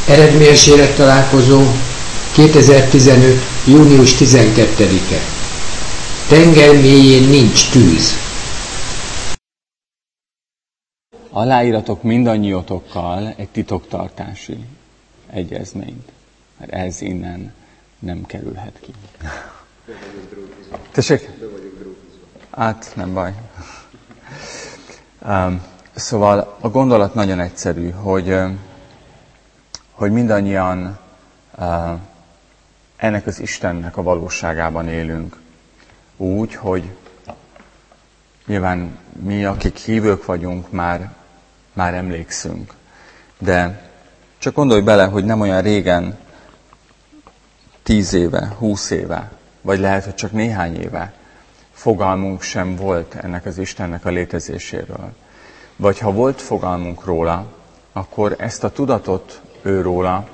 Eredményes élettalálkozó 2015. június 12-e. Tenger mélyén nincs tűz. Aláíratok mindannyiótokkal egy titoktartási egyezményt, mert ez innen nem kerülhet ki. Tessék? Hát, nem baj. Szóval a gondolat nagyon egyszerű, hogy mindannyian ennek az Istennek a valóságában élünk. Úgy, hogy nyilván mi, akik hívők vagyunk, már emlékszünk. De csak gondolj bele, hogy nem olyan régen, 10 éve, 20 éve, vagy lehet, hogy csak néhány éve fogalmunk sem volt ennek az Istennek a létezéséről. Vagy ha volt fogalmunk róla, akkor ezt a tudatot őróla,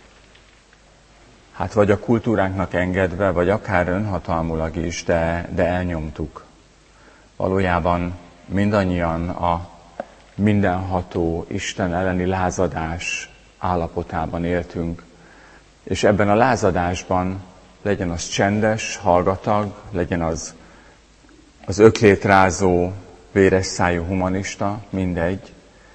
hát vagy a kultúránknak engedve, vagy akár önhatalmulag is, de elnyomtuk. Valójában mindannyian a mindenható Isten elleni lázadás állapotában éltünk, és ebben a lázadásban legyen az csendes, hallgatag, legyen az öklétrázó, véres szájú humanista, mindegy,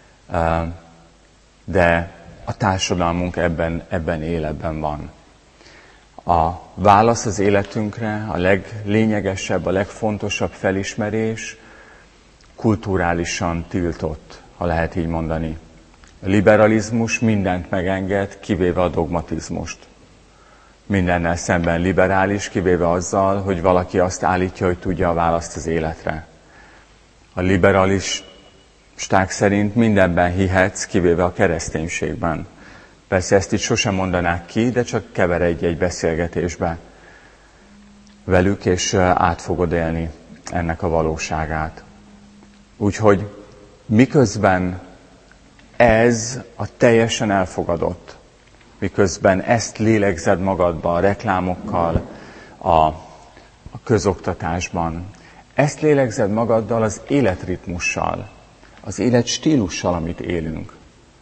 de a társadalmunk ebben életben van. A válasz az életünkre, a leglényegesebb, a legfontosabb felismerés kulturálisan tiltott, ha lehet így mondani. A liberalizmus mindent megenged, kivéve a dogmatizmust. Mindennel szemben liberális, kivéve azzal, hogy valaki azt állítja, hogy tudja a választ az életre. A liberalisták szerint mindenben hihetsz, kivéve a kereszténységben. Persze ezt itt sosem mondanák ki, de csak keveredj egy beszélgetésbe velük, és át fogod élni ennek a valóságát. Úgyhogy miközben ez a teljesen elfogadott, miközben ezt lélegzed magadba a reklámokkal, a közoktatásban, ezt lélegzed magaddal az életritmussal, az életstílussal, amit élünk.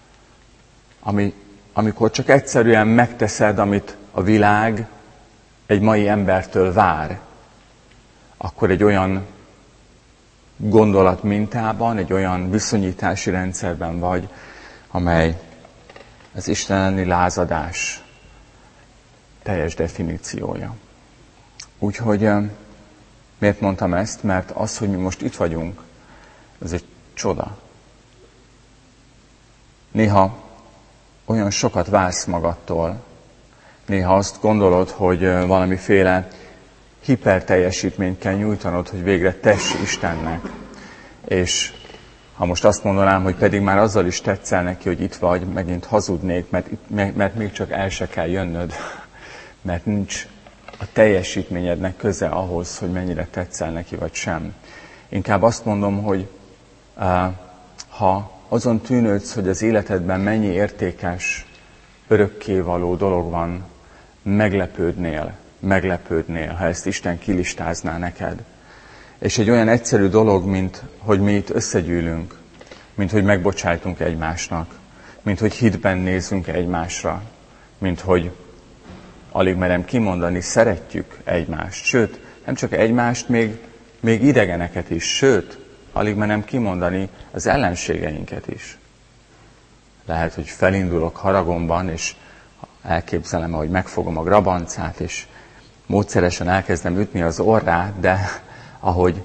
Amikor csak egyszerűen megteszed, amit a világ egy mai embertől vár, akkor egy olyan gondolatmintában, egy olyan viszonyítási rendszerben vagy, amely az Isten elleni lázadás teljes definíciója. Úgyhogy miért mondtam ezt? Mert az, hogy mi most itt vagyunk, ez egy csoda. Néha olyan sokat vársz magadtól, néha azt gondolod, hogy valamiféle hiperteljesítményt kell nyújtanod, hogy végre tess Istennek. És ha most azt mondanám, hogy pedig már azzal is tetszel neki, hogy itt vagy, megint hazudnék, mert még csak el se kell jönnöd, mert nincs a teljesítményednek köze ahhoz, hogy mennyire tetszel neki, vagy sem. Inkább azt mondom, hogy ha azon tűnődsz, hogy az életedben mennyi értékes, örökkévaló dolog van, meglepődnél, ha ezt Isten kilistázná neked. És egy olyan egyszerű dolog, mint hogy mi itt összegyűlünk, mint hogy megbocsájtunk egymásnak, mint hogy hitben nézzünk egymásra, mint hogy alig merem kimondani, szeretjük egymást. Sőt, nem csak egymást, még idegeneket is. Sőt, alig merem kimondani az ellenségeinket is. Lehet, hogy felindulok haragomban, és elképzelem, hogy megfogom a grabancát, és módszeresen elkezdem ütni az orrát, de ahogy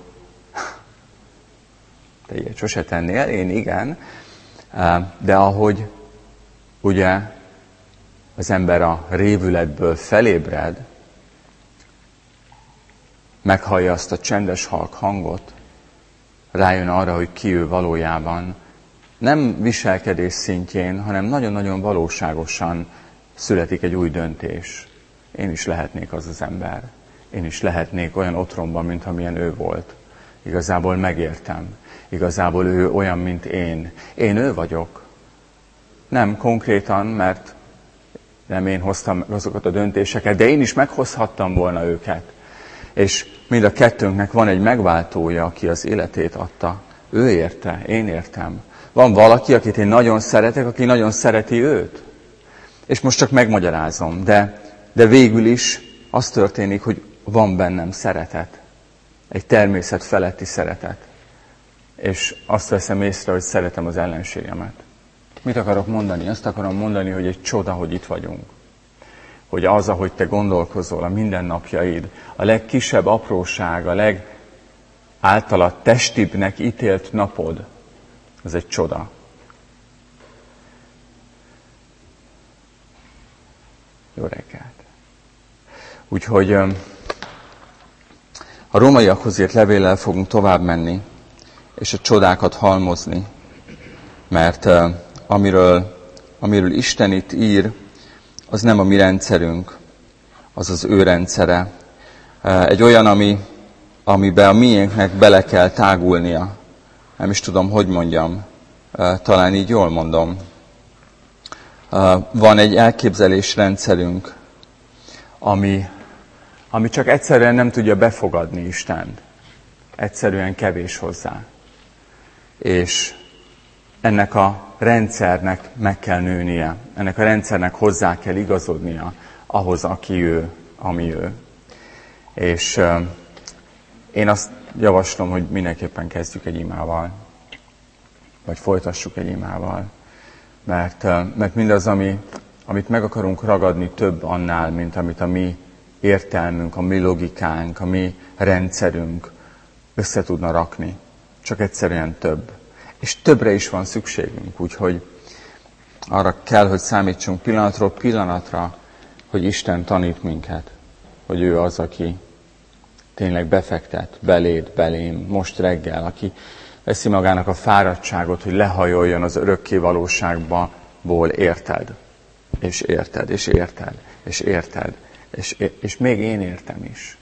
te ilyet sose tennél, én igen, de ahogy ugye az ember a révületből felébred, meghallja azt a csendes halk hangot, rájön arra, hogy ki ő valójában, nem viselkedés szintjén, hanem nagyon-nagyon valóságosan születik egy új döntés. Én is lehetnék az az ember. Én is lehetnék olyan otromban, mint amilyen ő volt. Igazából megértem. Igazából ő olyan, mint én. Én ő vagyok. Nem konkrétan, mert nem én hoztam meg azokat a döntéseket, de én is meghozhattam volna őket. És mind a kettőnknek van egy megváltója, aki az életét adta. Ő érte, én értem. Van valaki, akit én nagyon szeretek, aki nagyon szereti őt. És most csak megmagyarázom, de végül is az történik, hogy van bennem szeretet. Egy természet feletti szeretet. És azt veszem észre, hogy szeretem az ellenségemet. Mit akarok mondani? Azt akarom mondani, hogy egy csoda, hogy itt vagyunk. Hogy az, ahogy te gondolkozol, a mindennapjaid, a legkisebb apróság, a legáltalad testibbnek ítélt napod, az egy csoda. Jó reggelt! Úgyhogy a rómaiakhoz írt levéllel fogunk tovább menni, és a csodákat halmozni, mert amiről Isten itt ír, az nem a mi rendszerünk, az az ő rendszere. Egy olyan, amiben a miénknek bele kell tágulnia. Nem is tudom, hogy mondjam, talán így jól mondom. Van egy elképzelésrendszerünk, ami csak egyszerűen nem tudja befogadni Istent. Egyszerűen kevés hozzá. És ennek a rendszernek meg kell nőnie. Ennek a rendszernek hozzá kell igazodnia ahhoz, aki ő, ami ő. És én azt javaslom, hogy mindenképpen kezdjük egy imával. Vagy folytassuk egy imával. Mert mindaz, amit meg akarunk ragadni, több annál, mint amit a mi értelmünk, a mi logikánk, a mi rendszerünk össze tudna rakni. Csak egyszerűen több. És többre is van szükségünk, úgyhogy arra kell, hogy számítsunk pillanatról pillanatra, hogy Isten tanít minket, hogy ő az, aki tényleg befektet beléd, belém, most reggel, aki veszi magának a fáradtságot, hogy lehajoljon az örökké valóságból, érted, és érted, és érted, és érted, és még én értem is.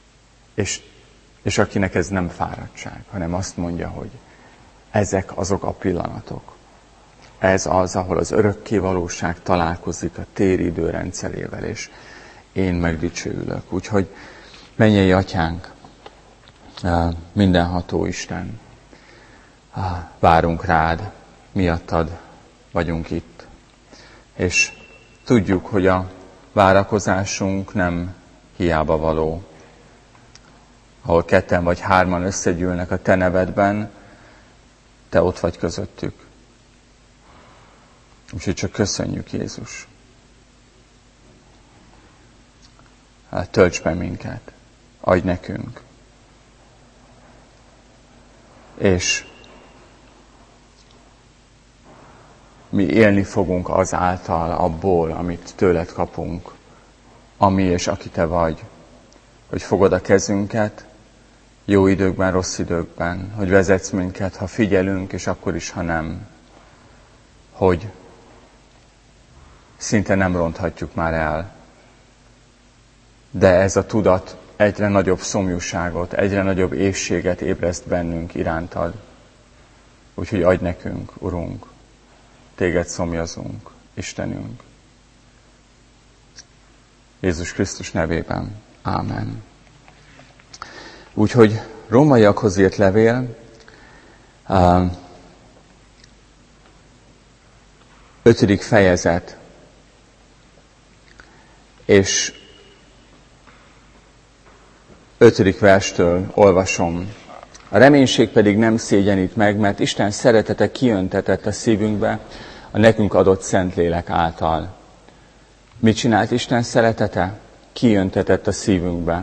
És akinek ez nem fáradtság, hanem azt mondja, hogy ezek azok a pillanatok. Ez az, ahol az örökké valóság találkozik a téridő rendszerével, és én megdicsőülök. Úgyhogy mennyei Atyánk, mindenható Isten, várunk rád, miattad vagyunk itt. És tudjuk, hogy a várakozásunk nem hiába való. Ahol 2 vagy 3 összegyűlnek a te nevedben, te ott vagy közöttük. Úgyhogy csak köszönjük, Jézus. Tölts be minket, adj nekünk. És mi élni fogunk azáltal, abból, amit tőled kapunk, ami és aki te vagy. Hogy fogod a kezünket, jó időkben, rossz időkben, hogy vezetsz minket, ha figyelünk, és akkor is, ha nem. Hogy szinte nem ronthatjuk már el. De ez a tudat egyre nagyobb szomjúságot, egyre nagyobb éhséget ébreszt bennünk irántad. Úgyhogy adj nekünk, Urunk, téged szomjazunk, Istenünk. Jézus Krisztus nevében. Ámen. Úgyhogy rómaiakhoz írt levél, 5. fejezet, és 5. verstől olvasom. A reménység pedig nem szégyenít meg, mert Isten szeretete kiöntetett a szívünkbe a nekünk adott Szentlélek által. Mit csinált Isten szeretete? Kiöntetett a szívünkbe.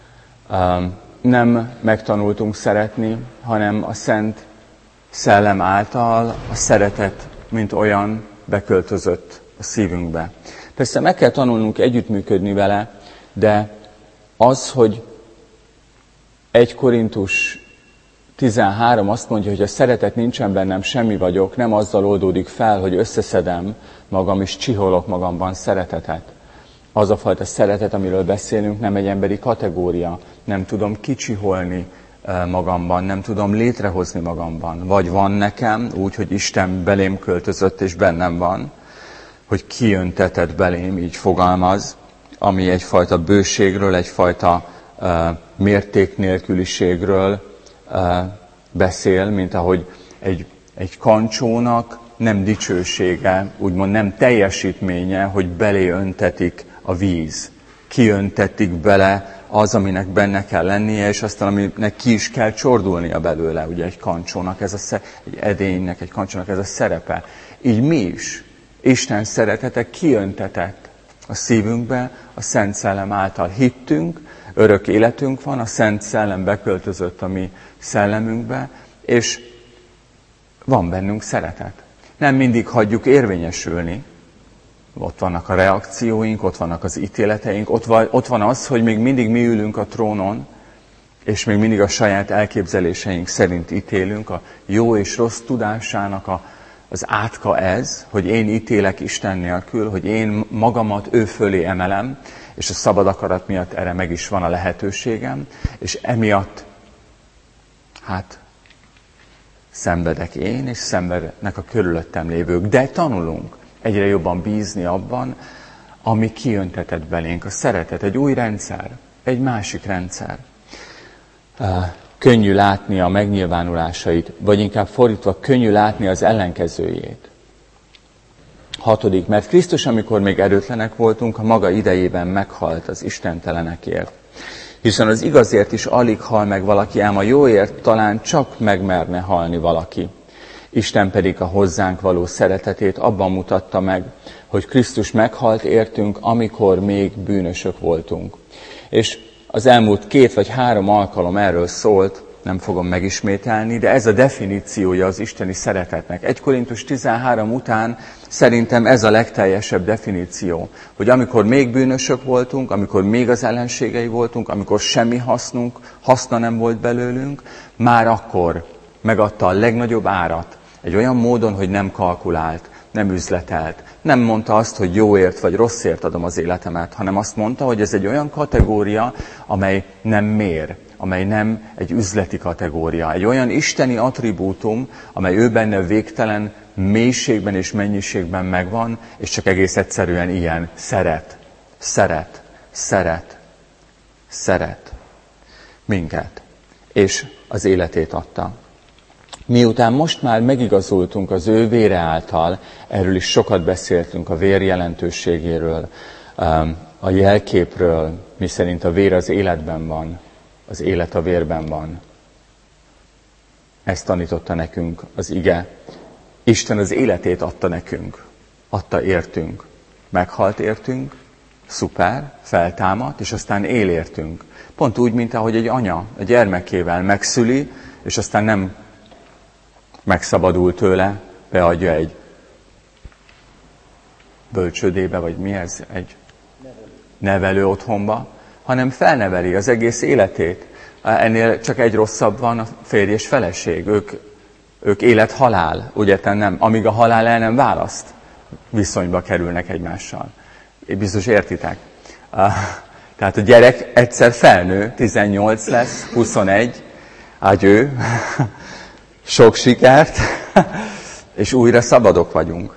Nem megtanultunk szeretni, hanem a Szent Szellem által a szeretet, mint olyan, beköltözött a szívünkbe. Persze meg kell tanulnunk együttműködni vele, de az, hogy 1 Korintus 13 azt mondja, hogy a szeretet nincsen bennem, semmi vagyok, nem azzal oldódik fel, hogy összeszedem magam és csiholok magamban szeretetet. Az a fajta szeretet, amiről beszélünk, nem egy emberi kategória. Nem tudom kicsiholni magamban, nem tudom létrehozni magamban. Vagy van nekem, úgy, hogy Isten belém költözött és bennem van, hogy kiöntetett belém, így fogalmaz, ami egyfajta bőségről, egyfajta mérték nélküliségről beszél, mint ahogy egy kancsónak nem dicsősége, úgymond nem teljesítménye, hogy belé öntetik a víz. Kiöntetik bele az, aminek benne kell lennie, és aztán aminek ki is kell csordulnia belőle. Ugye egy kancsónak, egy edénynek, egy kancsónak ez a szerepe. Így mi is, Isten szeretete kiöntetett a szívünkbe, a Szent Szellem által hittünk, örök életünk van, a Szent Szellem beköltözött a mi szellemünkbe, és van bennünk szeretet. Nem mindig hagyjuk érvényesülni. Ott vannak a reakcióink, ott vannak az ítéleteink, ott van az, hogy még mindig mi ülünk a trónon, és még mindig a saját elképzeléseink szerint ítélünk. A jó és rossz tudásának az átka ez, hogy én ítélek Isten nélkül, hogy én magamat ő fölé emelem, és a szabad akarat miatt erre meg is van a lehetőségem, és emiatt, szenvedek én, és szenvednek a körülöttem lévők. De tanulunk egyre jobban bízni abban, ami kijöntetett belénk, a szeretet, egy új rendszer, egy másik rendszer. Könnyű látni a megnyilvánulásait, vagy inkább fordítva, könnyű látni az ellenkezőjét. 6. Mert Krisztus, amikor még erőtlenek voltunk, a maga idejében meghalt az istentelenekért. Hiszen az igazért is alig hal meg valaki, ám a jóért talán csak megmerne halni valaki. Isten pedig a hozzánk való szeretetét abban mutatta meg, hogy Krisztus meghalt értünk, amikor még bűnösök voltunk. És az elmúlt 2 vagy 3 alkalom erről szólt, nem fogom megismételni, de ez a definíciója az isteni szeretetnek. 1 Korintus 13 után szerintem ez a legteljesebb definíció, hogy amikor még bűnösök voltunk, amikor még az ellenségei voltunk, amikor semmi haszna nem volt belőlünk, már akkor megadta a legnagyobb árat, egy olyan módon, hogy nem kalkulált, nem üzletelt. Nem mondta azt, hogy jóért vagy rosszért adom az életemet, hanem azt mondta, hogy ez egy olyan kategória, amely nem mér, amely nem egy üzleti kategória. Egy olyan isteni attribútum, amely ő benne végtelen mélységben és mennyiségben megvan, és csak egész egyszerűen ilyen. Szeret minket. És az életét adta. Miután most már megigazultunk az ő vére által, erről is sokat beszéltünk, a vér jelentőségéről, a jelképről, miszerint a vér az életben van, az élet a vérben van. Ezt tanította nekünk az ige. Isten az életét adta nekünk, adta értünk, meghalt értünk, szuper, feltámadt, és aztán él értünk. Pont úgy, mint ahogy egy anya a gyermekével megszüli, és aztán nem megszabadul tőle, beadja egy bölcsődébe, vagy mi ez, egy nevelő otthonba, hanem felneveli az egész életét. Ennél csak egy rosszabb van, a férj és feleség. Ők élet-halál, ugye nem, amíg a halál el nem választ, viszonyba kerülnek egymással. Biztos értitek. Tehát a gyerek egyszer felnő, 18 lesz, 21, ágyő, sok sikert, és újra szabadok vagyunk.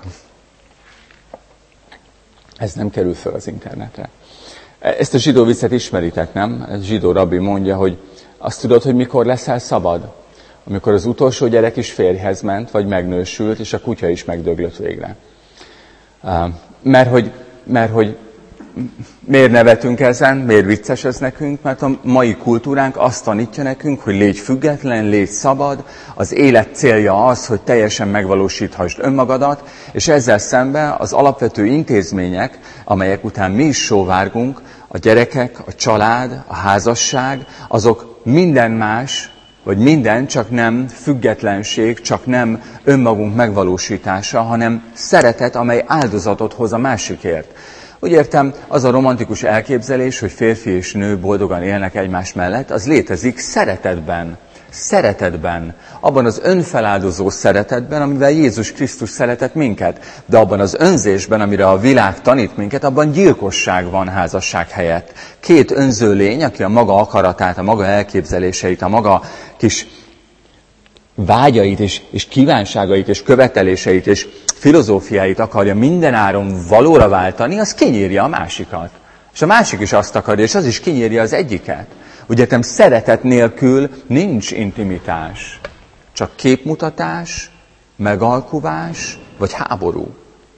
Ez nem kerül fel az internetre. Ezt a zsidó viccet ismeritek, nem? Ez zsidó rabbi mondja, hogy azt tudod, hogy mikor leszel szabad? Amikor az utolsó gyerek is férjhez ment, vagy megnősült, és a kutya is megdöglött végre. Mert hogy miért nevetünk ezen, miért vicces ez nekünk? Mert a mai kultúránk azt tanítja nekünk, hogy légy független, légy szabad, az élet célja az, hogy teljesen megvalósíthasd önmagadat, és ezzel szemben az alapvető intézmények, amelyek után mi is sóvárgunk, a gyerekek, a család, a házasság, azok minden más, vagy minden, csak nem függetlenség, csak nem önmagunk megvalósítása, hanem szeretet, amely áldozatot hoz a másikért. Úgy értem, az a romantikus elképzelés, hogy férfi és nő boldogan élnek egymás mellett, az létezik szeretetben, abban az önfeláldozó szeretetben, amivel Jézus Krisztus szeretett minket, de abban az önzésben, amire a világ tanít minket, abban gyilkosság van házasság helyett. 2 önző lény, aki a maga akaratát, a maga elképzeléseit, a maga kis vágyait és kívánságait és követeléseit és filozófiáit akarja mindenáron valóra váltani, az kinyírja a másikat. És a másik is azt akarja, és az is kinyírja az egyiket. Ugye szeretet nélkül nincs intimitás. Csak képmutatás, megalkuvás, vagy háború.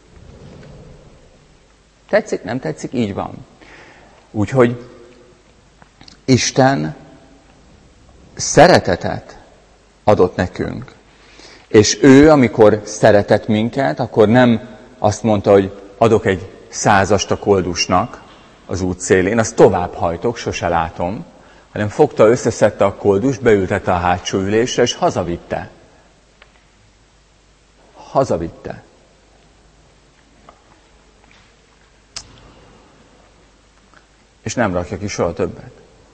Tetszik, nem tetszik? Így van. Úgyhogy Isten szeretetet adott nekünk. És ő, amikor szeretett minket, akkor nem azt mondta, hogy adok egy 100-ast a koldusnak az út szélén, azt tovább hajtok, sose látom, hanem fogta, összeszedte a koldust, beültette a hátsó ülésre, és hazavitte. Hazavitte. És nem rakja ki soha többet.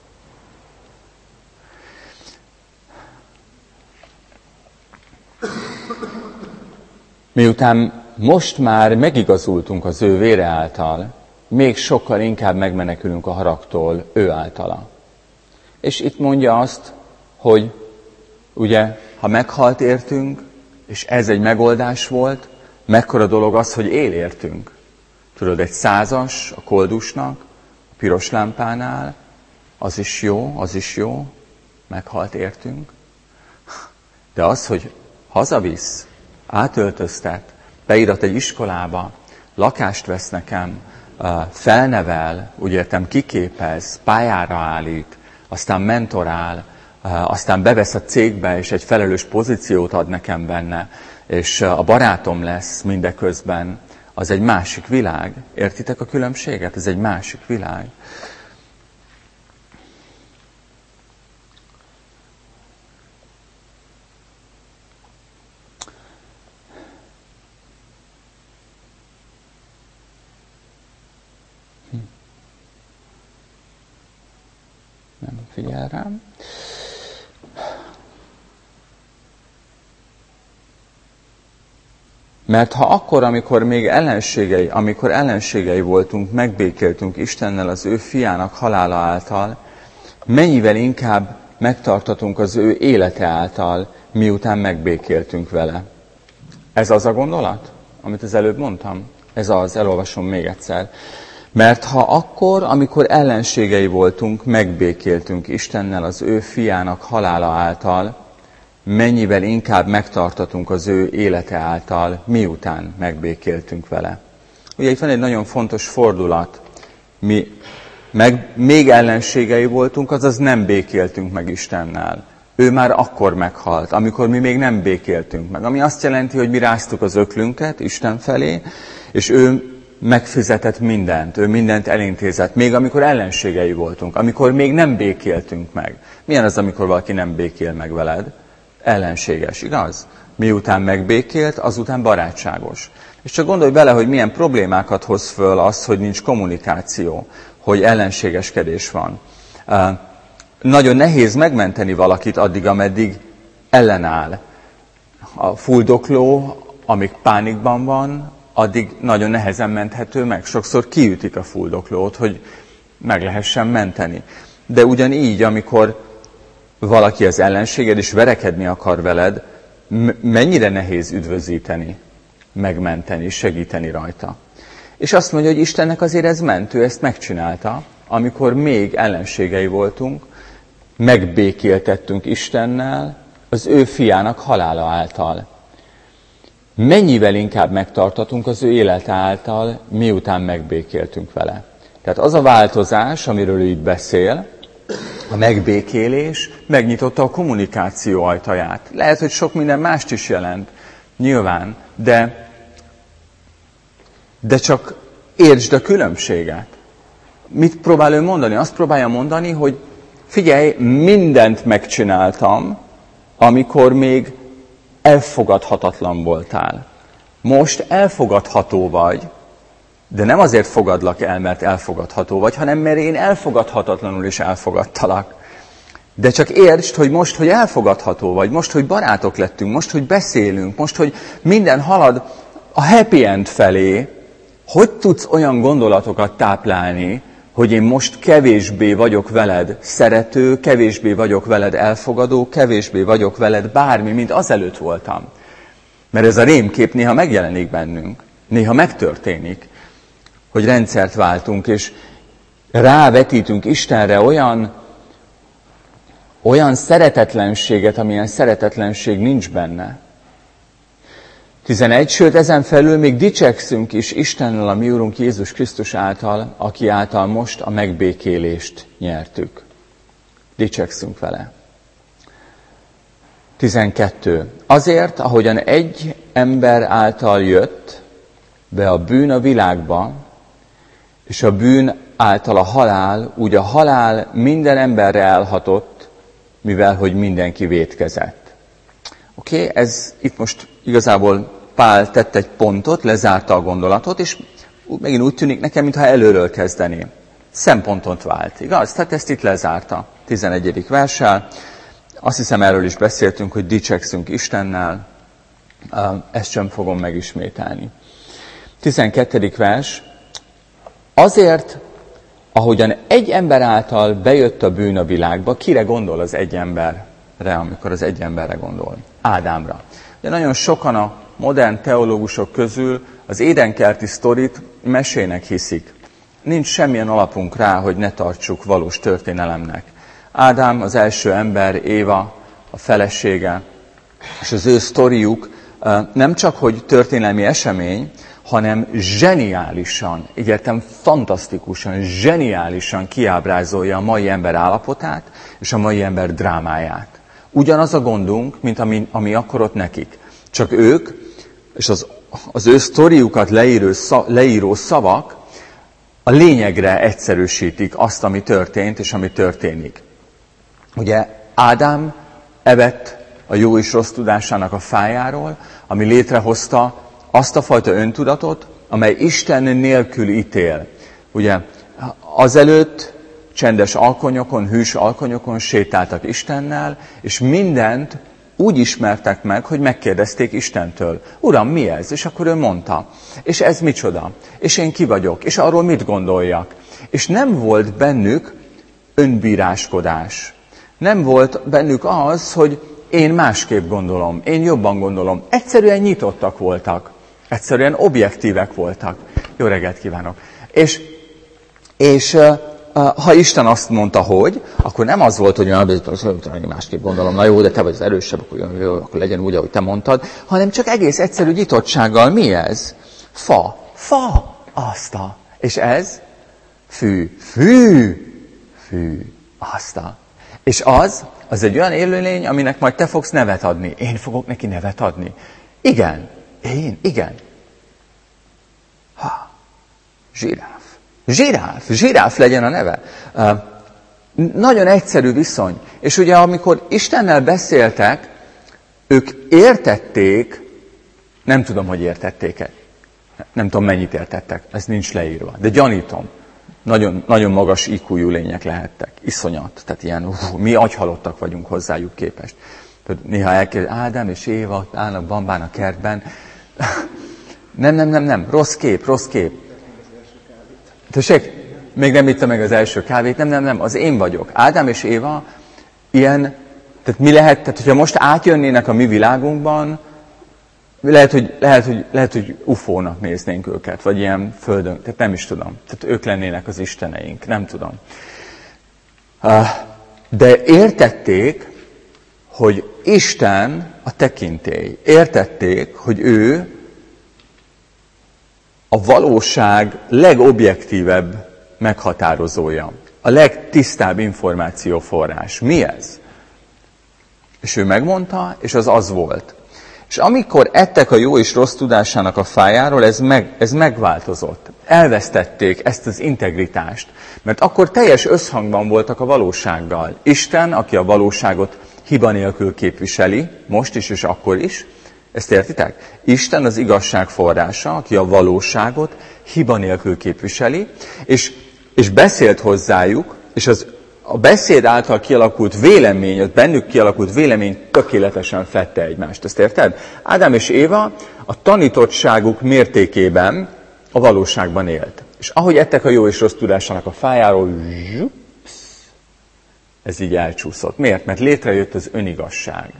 Miután most már megigazultunk az ő vére által, még sokkal inkább megmenekülünk a haragtól ő általa. És itt mondja azt, hogy ugye, ha meghalt értünk, és ez egy megoldás volt, mekkora dolog az, hogy él értünk. Tudod, egy 100-as a koldusnak, a piros lámpánál, az is jó, meghalt értünk. De az, hogy hazavisz, átöltöztet, beirat egy iskolába, lakást vesz nekem, felnevel, úgy értem, kiképez, pályára állít, aztán mentorál, aztán bevesz a cégbe, és egy felelős pozíciót ad nekem benne, és a barátom lesz mindeközben, az egy másik világ. Értitek a különbséget? Ez egy másik világ. Nem figyel rám. Mert ha akkor, amikor még ellenségei voltunk, megbékéltünk Istennel az ő fiának halála által, mennyivel inkább megtartatunk az ő élete által, miután megbékéltünk vele. Ez az a gondolat, amit az előbb mondtam? Ez az, elolvasom még egyszer. Mert ha akkor, amikor ellenségei voltunk, megbékéltünk Istennel az ő fiának halála által, mennyivel inkább megtartatunk az ő élete által, miután megbékéltünk vele. Ugye itt van egy nagyon fontos fordulat. Mi még ellenségei voltunk, azaz nem békéltünk meg Istennel. Ő már akkor meghalt, amikor mi még nem békéltünk meg. Ami azt jelenti, hogy mi ráztuk az öklünket Isten felé, és ő megfizetett mindent, ő mindent elintézett, még amikor ellenségei voltunk, amikor még nem békéltünk meg. Milyen az, amikor valaki nem békél meg veled? Ellenséges, igaz? Miután megbékélt, azután barátságos. És csak gondolj bele, hogy milyen problémákat hoz föl az, hogy nincs kommunikáció, hogy ellenségeskedés van. Nagyon nehéz megmenteni valakit addig, ameddig ellenáll. A fuldokló, amíg pánikban van, addig nagyon nehezen menthető meg. Sokszor kiütik a fuldoklót, hogy meg lehessen menteni. De ugyanígy, amikor valaki az ellenséged és verekedni akar veled, mennyire nehéz üdvözíteni, megmenteni, segíteni rajta. És azt mondja, hogy Istennek azért ez ment, ő ezt megcsinálta, amikor még ellenségei voltunk, megbékéltettünk Istennel az ő fiának halála által. Mennyivel inkább megtartatunk az ő élete által, miután megbékéltünk vele. Tehát az a változás, amiről ő itt beszél, a megbékélés megnyitotta a kommunikáció ajtaját. Lehet, hogy sok minden mást is jelent, nyilván, de csak értsd a különbséget. Mit próbál ő mondani? Azt próbálja mondani, hogy figyelj, mindent megcsináltam, amikor még elfogadhatatlan voltál. Most elfogadható vagy, de nem azért fogadlak el, mert elfogadható vagy, hanem mert én elfogadhatatlanul is elfogadtalak. De csak értsd, hogy most, hogy elfogadható vagy, most, hogy barátok lettünk, most, hogy beszélünk, most, hogy minden halad a happy end felé, hogy tudsz olyan gondolatokat táplálni, hogy én most kevésbé vagyok veled szerető, kevésbé vagyok veled elfogadó, kevésbé vagyok veled bármi, mint azelőtt voltam. Mert ez a rémkép néha megjelenik bennünk, néha megtörténik, hogy rendszert váltunk, és rávetítünk Istenre olyan szeretetlenséget, amilyen szeretetlenség nincs benne. 11, sőt ezen felül még dicsekszünk is Istennel, a mi Úrunk Jézus Krisztus által, aki által most a megbékélést nyertük. Dicsekszünk vele. 12. Azért, ahogyan egy ember által jött be a bűn a világba, és a bűn által a halál, úgy a halál minden emberre elhatott, mivel hogy mindenki vétkezett. Oké, ez itt most igazából Pál tett egy pontot, lezárta a gondolatot, és megint úgy tűnik nekem, mintha előről kezdené. Szempontot vált, igaz? Tehát ezt itt lezárta, 11. verssel. Azt hiszem, erről is beszéltünk, hogy dicsekszünk Istennel, ezt sem fogom megismételni. 12. vers. Azért, ahogyan egy ember által bejött a bűn a világba, kire gondol az egy emberre, amikor az egy emberre gondol? Ádámra. De nagyon sokan a modern teológusok közül az édenkerti sztorit mesének hiszik. Nincs semmilyen alapunk rá, hogy ne tartsuk valós történelemnek. Ádám, az első ember, Éva, a felesége, és az ő sztoriuk nem csak, hogy történelmi esemény, hanem zseniálisan, így értem, fantasztikusan, zseniálisan kiábrázolja a mai ember állapotát és a mai ember drámáját. Ugyanaz a gondunk, mint ami akkor ott nekik. Csak ők, és az ő sztoriukat leíró szavak a lényegre egyszerűsítik azt, ami történt és ami történik. Ugye Ádám evett a jó és rossz tudásának a fájáról, ami létrehozta azt a fajta öntudatot, amely Isten nélkül ítél. Ugye azelőtt csendes alkonyokon, hűs alkonyokon sétáltak Istennel, és mindent úgy ismertek meg, hogy megkérdezték Istentől. Uram, mi ez? És akkor ő mondta. És ez micsoda? És én ki vagyok? És arról mit gondoljak? És nem volt bennük önbíráskodás. Nem volt bennük az, hogy én másképp gondolom, én jobban gondolom. Egyszerűen nyitottak voltak. Egyszerűen objektívek voltak. Jó reggelt kívánok! És ha Isten azt mondta, hogy, akkor nem az volt, hogy én másképp gondolom, na jó, de te vagy az erősebb, akkor legyen úgy, ahogy te mondtad, hanem csak egész egyszerű nyitottsággal. Mi ez? Fa, aszta. És ez? Fű, aszta. És az egy olyan élőlény, aminek majd te fogsz nevet adni. Én fogok neki nevet adni. Igen. Zsiráf legyen a neve. Nagyon egyszerű viszony. És ugye amikor Istennel beszéltek, ők értették, nem tudom, hogy értették-e. Nem tudom, mennyit értettek. Ez nincs leírva. De gyanítom. Nagyon, nagyon magas IQ-jú lények lehettek. Iszonyat. Tehát ilyen, mi agyhalottak vagyunk hozzájuk képest. Néha elkezd, Ádám és Éva állnak bambán a kertben. Nem. Rossz kép. Tessék? Még nem itta meg az első kávét. Nem. Az én vagyok. Ádám és Éva ilyen, tehát mi lehet, tehát hogyha most átjönnének a mi világunkban, lehet, hogy ufónak néznénk őket, vagy ilyen földön, tehát nem is tudom. Tehát ők lennének az isteneink, nem tudom. De értették, hogy Isten a tekintély. Értették, hogy ő a valóság legobjektívebb meghatározója. A legtisztább információforrás. Mi ez? És ő megmondta, és az volt. És amikor ettek a jó és rossz tudásának a fájáról, ez megváltozott. Elvesztették ezt az integritást. Mert akkor teljes összhangban voltak a valósággal. Isten, aki a valóságot hiba nélkül képviseli, most is és akkor is. Ezt értitek? Isten az igazság forrása, aki a valóságot hiba nélkül képviseli, és beszélt hozzájuk, és a beszéd által kialakult vélemény, az bennük kialakult vélemény tökéletesen fedte egymást. Ezt érted? Ádám és Éva a tanítottságuk mértékében a valóságban élt. És ahogy ettek a jó és rossz tudásának a fájáról, ez így elcsúszott. Miért? Mert létrejött az önigazság.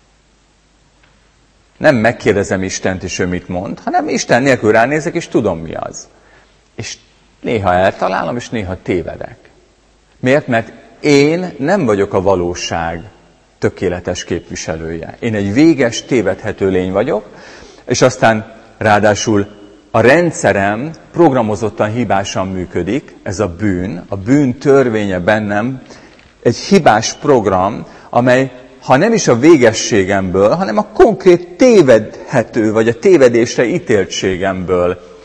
Nem megkérdezem Istent, és ő mit mond, hanem Isten nélkül ránézek, és tudom, mi az. És néha eltalálom, és néha tévedek. Miért? Mert én nem vagyok a valóság tökéletes képviselője. Én egy véges, tévedhető lény vagyok, és aztán ráadásul a rendszerem programozottan hibásan működik, ez a bűn törvénye bennem, egy hibás program, amely ha nem is a végességemből, hanem a konkrét tévedhető, vagy a tévedésre ítéltségemből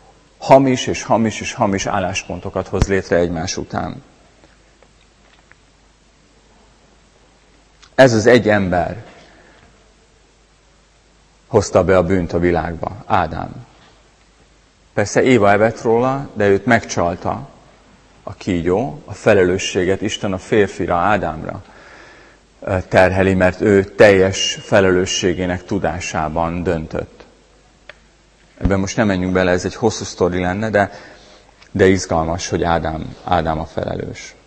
hamis álláspontokat hoz létre egymás után. Ez az egy ember hozta be a bűnt a világba, Ádám. Persze Éva evett róla, de őt megcsalta a kígyó, a felelősséget Isten a férfira, Ádámra terheli, mert ő teljes felelősségének tudásában döntött. Ebben most nem menjünk bele, ez egy hosszú sztori lenne, de izgalmas, hogy Ádám a felelős.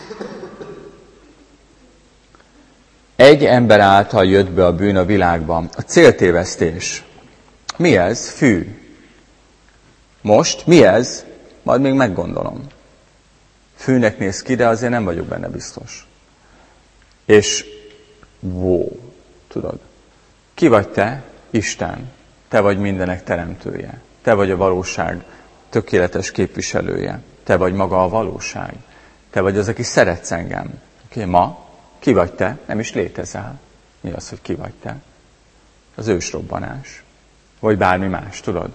Egy ember által jött be a bűn a világban. A céltévesztés. Mi ez? Fű. Most mi ez? Majd még meggondolom. Fűnek néz ki, de azért nem vagyok benne biztos. És tudod, ki vagy te? Isten. Te vagy mindenek teremtője. Te vagy a valóság tökéletes képviselője. Te vagy maga a valóság. Te vagy az, aki szeretsz engem. Ma ki vagy te? Nem is létezel. Mi az, hogy ki vagy te? Az ősrobbanás. Vagy bármi más, tudod?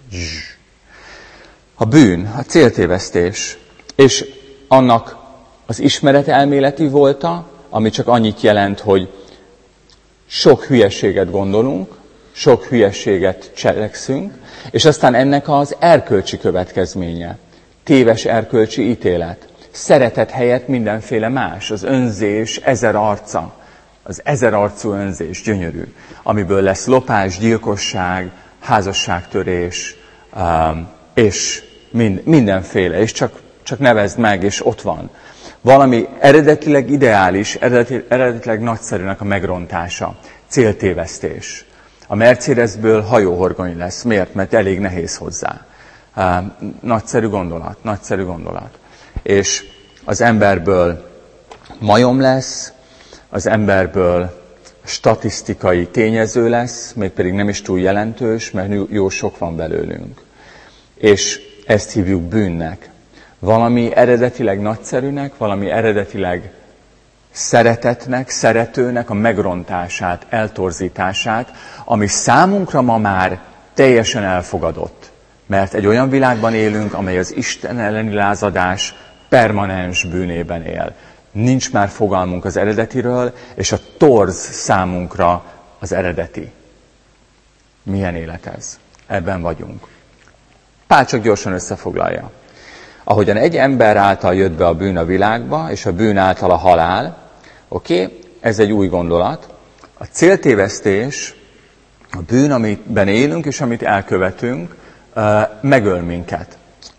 A bűn, a céltévesztés. És annak az ismeretelméleti volta, ami csak annyit jelent, hogy sok hülyeséget gondolunk, sok hülyeséget cselekszünk, és aztán ennek az erkölcsi következménye. Téves erkölcsi ítélet. Szeretet helyett mindenféle más. Az önzés 1000 arca. Az 1000 arcú önzés, gyönyörű. Amiből lesz lopás, gyilkosság, házasságtörés, és mindenféle. És csak nevezd meg, és ott van. Valami eredetileg ideális, eredetileg nagyszerűnek a megrontása. Céltévesztés. A Mercedesből hajóhorgony lesz. Miért? Mert elég nehéz hozzá. Nagyszerű gondolat. És az emberből majom lesz, az emberből statisztikai tényező lesz, mégpedig nem is túl jelentős, mert jó sok van belőlünk. És ezt hívjuk bűnnek. Valami eredetileg nagyszerűnek, valami eredetileg szeretetnek, szeretőnek a megrontását, eltorzítását, ami számunkra ma már teljesen elfogadott. Mert egy olyan világban élünk, amely az Isten elleni lázadás permanens bűnében él. Nincs már fogalmunk az eredetiről, és a torz számunkra az eredeti. Milyen élet ez? Ebben vagyunk. Pál csak gyorsan összefoglalja. Ahogyan egy ember által jött be a bűn a világba, és a bűn által a halál, ez egy új gondolat. A céltévesztés, a bűn, amiben élünk, és amit elkövetünk, megöl minket.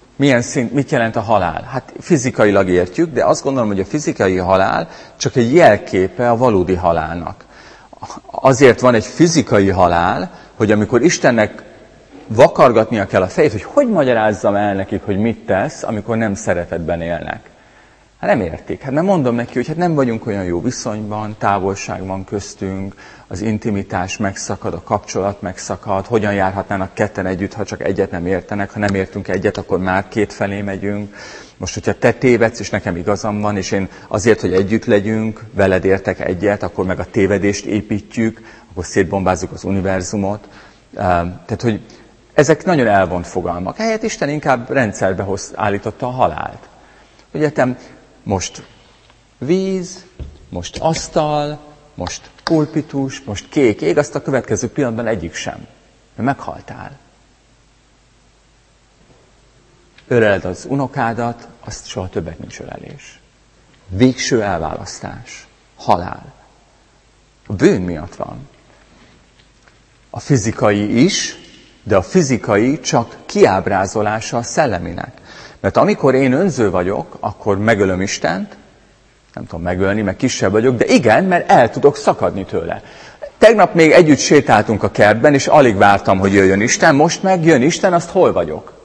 Mit jelent a halál? Hát fizikailag értjük, de azt gondolom, hogy a fizikai halál csak egy jelképe a valódi halálnak. Azért van egy fizikai halál, hogy amikor Istennek vakargatnia kell a fejét, hogy magyarázzam el nekik, hogy mit tesz, amikor nem szeretetben élnek. Hát nem értik. Hát nem mondom neki, hogy hát nem vagyunk olyan jó viszonyban, távolság van köztünk, az intimitás megszakad, a kapcsolat megszakad, hogyan járhatnának ketten együtt, ha csak egyet nem értenek, ha nem értünk egyet, akkor már két felé megyünk. Most, hogyha te tévedsz, és nekem igazam van, és én azért, hogy együtt legyünk, veled értek egyet, akkor meg a tévedést építjük, akkor szétbombázzuk az univerzumot. Tehát, hogy ezek nagyon elvont fogalmak. Helyett Isten inkább rendszerbe állította a halált. Ugye, most víz, most asztal, most pulpitus, most kék ég, azt a következő pillanatban egyik sem. Mert meghaltál. Öleled az unokádat, azt soha többet nincs ölelés. Végső elválasztás. Halál. A bűn miatt van. A fizikai is, de a fizikai csak kiábrázolása a szelleminek. Mert amikor én önző vagyok, akkor megölöm Istent, nem tudom megölni, mert kisebb vagyok, de igen, mert el tudok szakadni tőle. Tegnap még együtt sétáltunk a kertben, és alig vártam, hogy jöjjön Isten, most meg jön Isten, azt hol vagyok?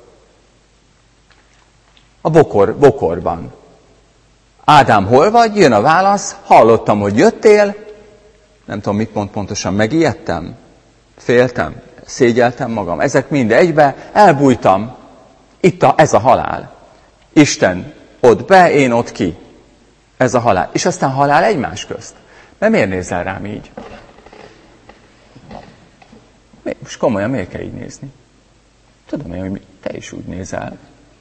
A bokorban. Ádám, hol vagy? Jön a válasz, hallottam, hogy jöttél, nem tudom, mit mond pontosan, megijedtem, féltem. szégyeltem magam. Ezek mind egybe, elbújtam. Ez a halál. Isten ott be, én ott ki. Ez a halál. És aztán halál egymás közt. De miért nézel rám így? Most komolyan miért kell így nézni? Tudom én, hogy te is úgy nézel.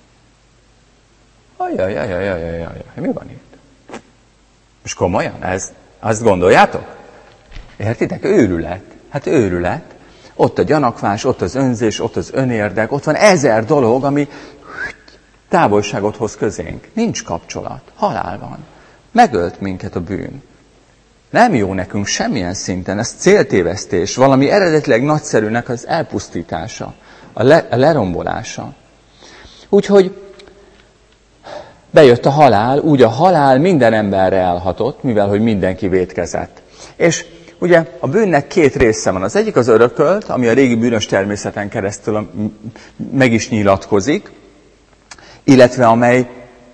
Ajjajajajajajajaj, mi van itt? Most komolyan? Azt gondoljátok? Értitek? Őrület. Hát őrület. Ott a gyanakvás, ott az önzés, ott az önérdek, ott van 1000 dolog, ami távolságot hoz közénk. Nincs kapcsolat. Halál van. Megölt minket a bűn. Nem jó nekünk semmilyen szinten. Ez céltévesztés, valami eredetileg nagyszerűnek az elpusztítása, a lerombolása. Úgyhogy bejött a halál, úgy a halál minden emberre elhatott, mivel hogy mindenki vétkezett. És ugye a bűnnek 2 része van. Az egyik az örökölt, ami a régi bűnös természeten keresztül meg is nyilatkozik, illetve amely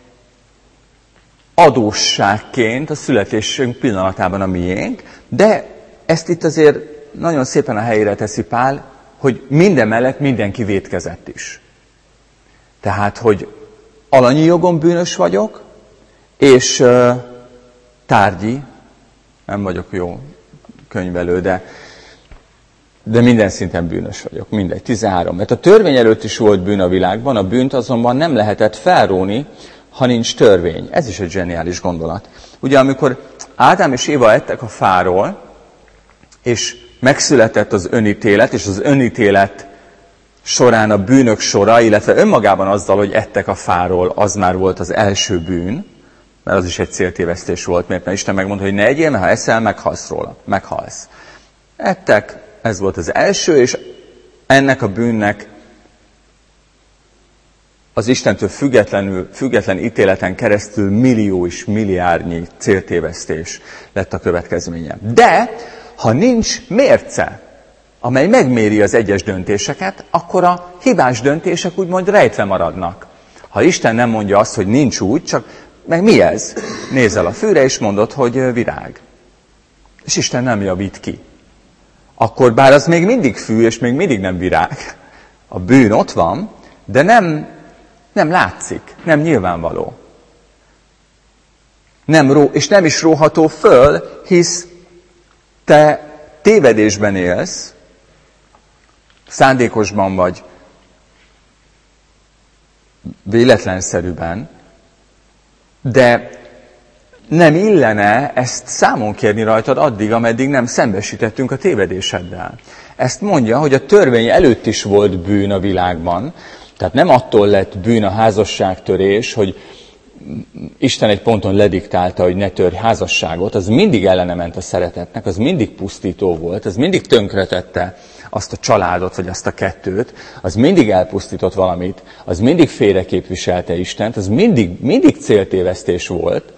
adósságként a születésünk pillanatában a miénk, de ezt itt azért nagyon szépen a helyére teszi Pál, hogy minden mellett mindenki vétkezett is. Tehát, hogy alanyi jogon bűnös vagyok, és tárgyi, nem vagyok jó könyvelő, de minden szinten bűnös vagyok, mindegy, 13. Mert a törvény előtt is volt bűn a világban, a bűnt azonban nem lehetett felróni, ha nincs törvény. Ez is egy zseniális gondolat. Ugye amikor Ádám és Éva ettek a fáról, és megszületett az önítélet, és az önítélet során a bűnök sora, illetve önmagában azzal, hogy ettek a fáról, az már volt az első bűn, mert az is egy céltévesztés volt, mert Isten megmondta, hogy ne egyél, mert ha eszel, meghalsz róla, meghalsz. Ettek, ez volt az első, és ennek a bűnnek az Istentől független ítéleten keresztül millió és milliárdnyi céltévesztés lett a következménye. De, ha nincs mérce, amely megméri az egyes döntéseket, akkor a hibás döntések úgymond rejtve maradnak. Ha Isten nem mondja azt, hogy nincs úgy, csak meg mi ez? Nézel a fűre, és mondod, hogy virág. És Isten nem javít ki. Akkor bár az még mindig fű, és még mindig nem virág. A bűn ott van, de nem látszik, nem nyilvánvaló. És nem is róható föl, hisz te tévedésben élsz, szándékosban vagy véletlenszerűben, de nem illene ezt számon kérni rajtad addig, ameddig nem szembesítettünk a tévedéseddel. Ezt mondja, hogy a törvény előtt is volt bűn a világban, tehát nem attól lett bűn a házasságtörés, hogy Isten egy ponton lediktálta, hogy ne törj házasságot, az mindig ellene ment a szeretetnek, az mindig pusztító volt, az mindig tönkretette azt a családot, vagy azt a kettőt, az mindig elpusztított valamit, az mindig félreképviselte Istent, az mindig céltévesztés volt,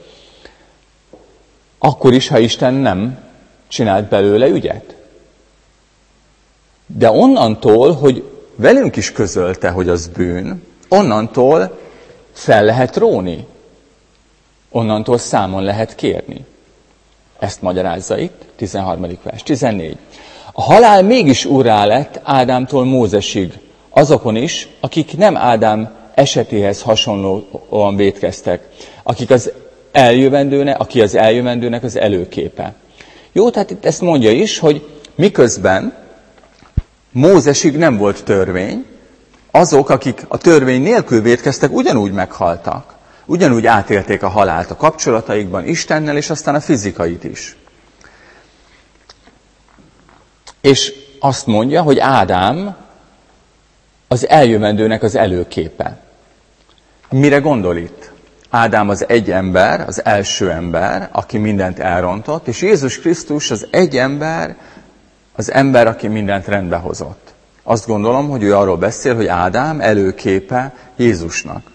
akkor is, ha Isten nem csinált belőle ügyet. De onnantól, hogy velünk is közölte, hogy az bűn, onnantól fel lehet róni. Onnantól számon lehet kérni. Ezt magyarázza itt, 13. vers, 14. A halál mégis úrrá lett Ádámtól Mózesig, azokon is, akik nem Ádám esetéhez hasonlóan vétkeztek, aki az eljövendőnek az előképe. Jó, tehát itt ezt mondja is, hogy miközben Mózesig nem volt törvény, azok, akik a törvény nélkül vétkeztek, ugyanúgy meghaltak. Ugyanúgy átélték a halált a kapcsolataikban Istennel, és aztán a fizikait is. És azt mondja, hogy Ádám az eljövendőnek az előképe. Mire gondol itt? Ádám az egy ember, az első ember, aki mindent elrontott, és Jézus Krisztus az egy ember, az ember, aki mindent rendbe hozott. Azt gondolom, hogy ő arról beszél, hogy Ádám előképe Jézusnak.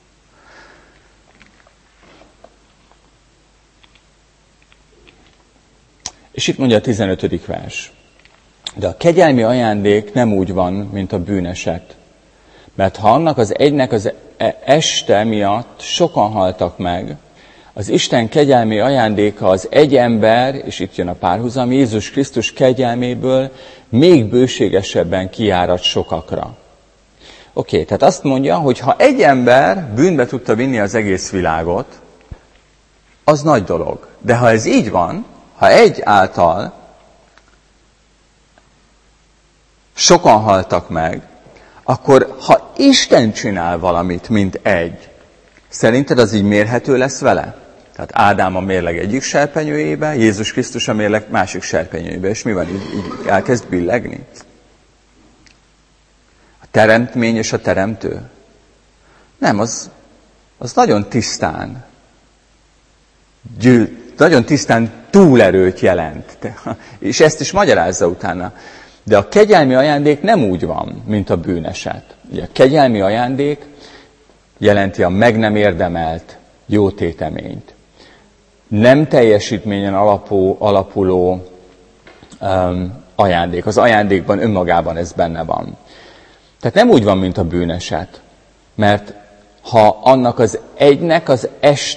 És itt mondja a 15. vers. De a kegyelmi ajándék nem úgy van, mint a bűneset. Mert ha annak az egynek az este miatt sokan haltak meg, Az Isten kegyelmi ajándéka az egy ember, és itt jön a párhuzam, Jézus Krisztus kegyelméből még bőségesebben kiárad sokakra. Oké, tehát azt mondja, hogy ha egy ember bűnbe tudta vinni az egész világot, az nagy dolog. De ha ez így van, ha egy által sokan haltak meg, akkor ha Isten csinál valamit, mint egy, szerinted az így mérhető lesz vele? Tehát Ádám a mérleg egyik serpenyőjébe, Jézus Krisztus a mérleg másik serpenyőjébe. És mi van? Így elkezd billegni? A teremtmény és a teremtő? Nem, az nagyon tisztán nagyon tisztán túlerőt jelent. És ezt is magyarázza utána. De a kegyelmi ajándék nem úgy van, mint a bűneset. Ugye a kegyelmi ajándék jelenti a meg nem érdemelt jótéteményt. Nem teljesítményen alapuló ajándék. Az ajándékban önmagában ez benne van. Tehát nem úgy van, mint a bűneset. Mert ha annak az egynek az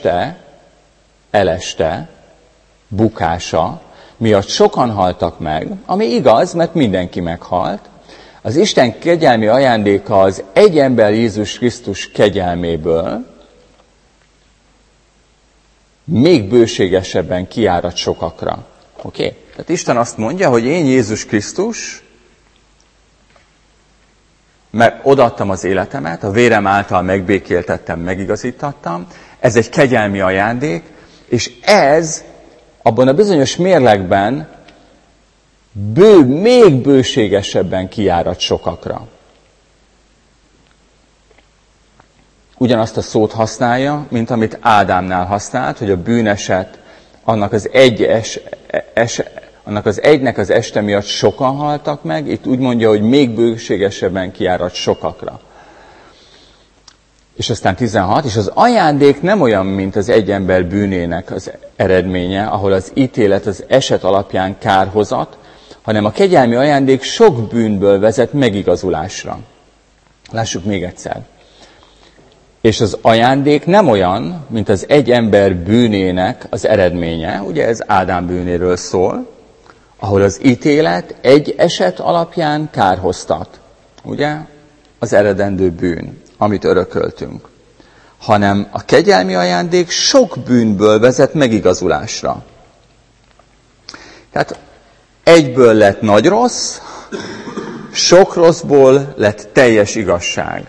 eleste, bukása miatt sokan haltak meg, ami igaz, mert mindenki meghalt, az Isten kegyelmi ajándéka az egy ember Jézus Krisztus kegyelméből még bőségesebben kiárad sokakra. Oké? Tehát Isten azt mondja, hogy én Jézus Krisztus, mert odaadtam az életemet, a vérem által megbékéltettem, megigazítattam, ez egy kegyelmi ajándék, és ez abban a bizonyos mérlegben még bőségesebben kiárad sokakra. Ugyanazt a szót használja, mint amit Ádámnál használt, hogy a bűneset annak az egynek az este miatt sokan haltak meg, itt úgy mondja, hogy még bőségesebben kiárad sokakra. És aztán 16, és az ajándék nem olyan, mint az egy ember bűnének az eredménye, ahol az ítélet az eset alapján kárhozat, hanem a kegyelmi ajándék sok bűnből vezet megigazulásra. Lássuk még egyszer. És az ajándék nem olyan, mint az egy ember bűnének az eredménye, ugye ez Ádám bűnéről szól, ahol az ítélet egy eset alapján kárhoztat. Ugye? Az eredendő bűn, amit örököltünk. Hanem a kegyelmi ajándék sok bűnből vezet megigazulásra. Tehát egyből lett nagy rossz, sok rosszból lett teljes igazság.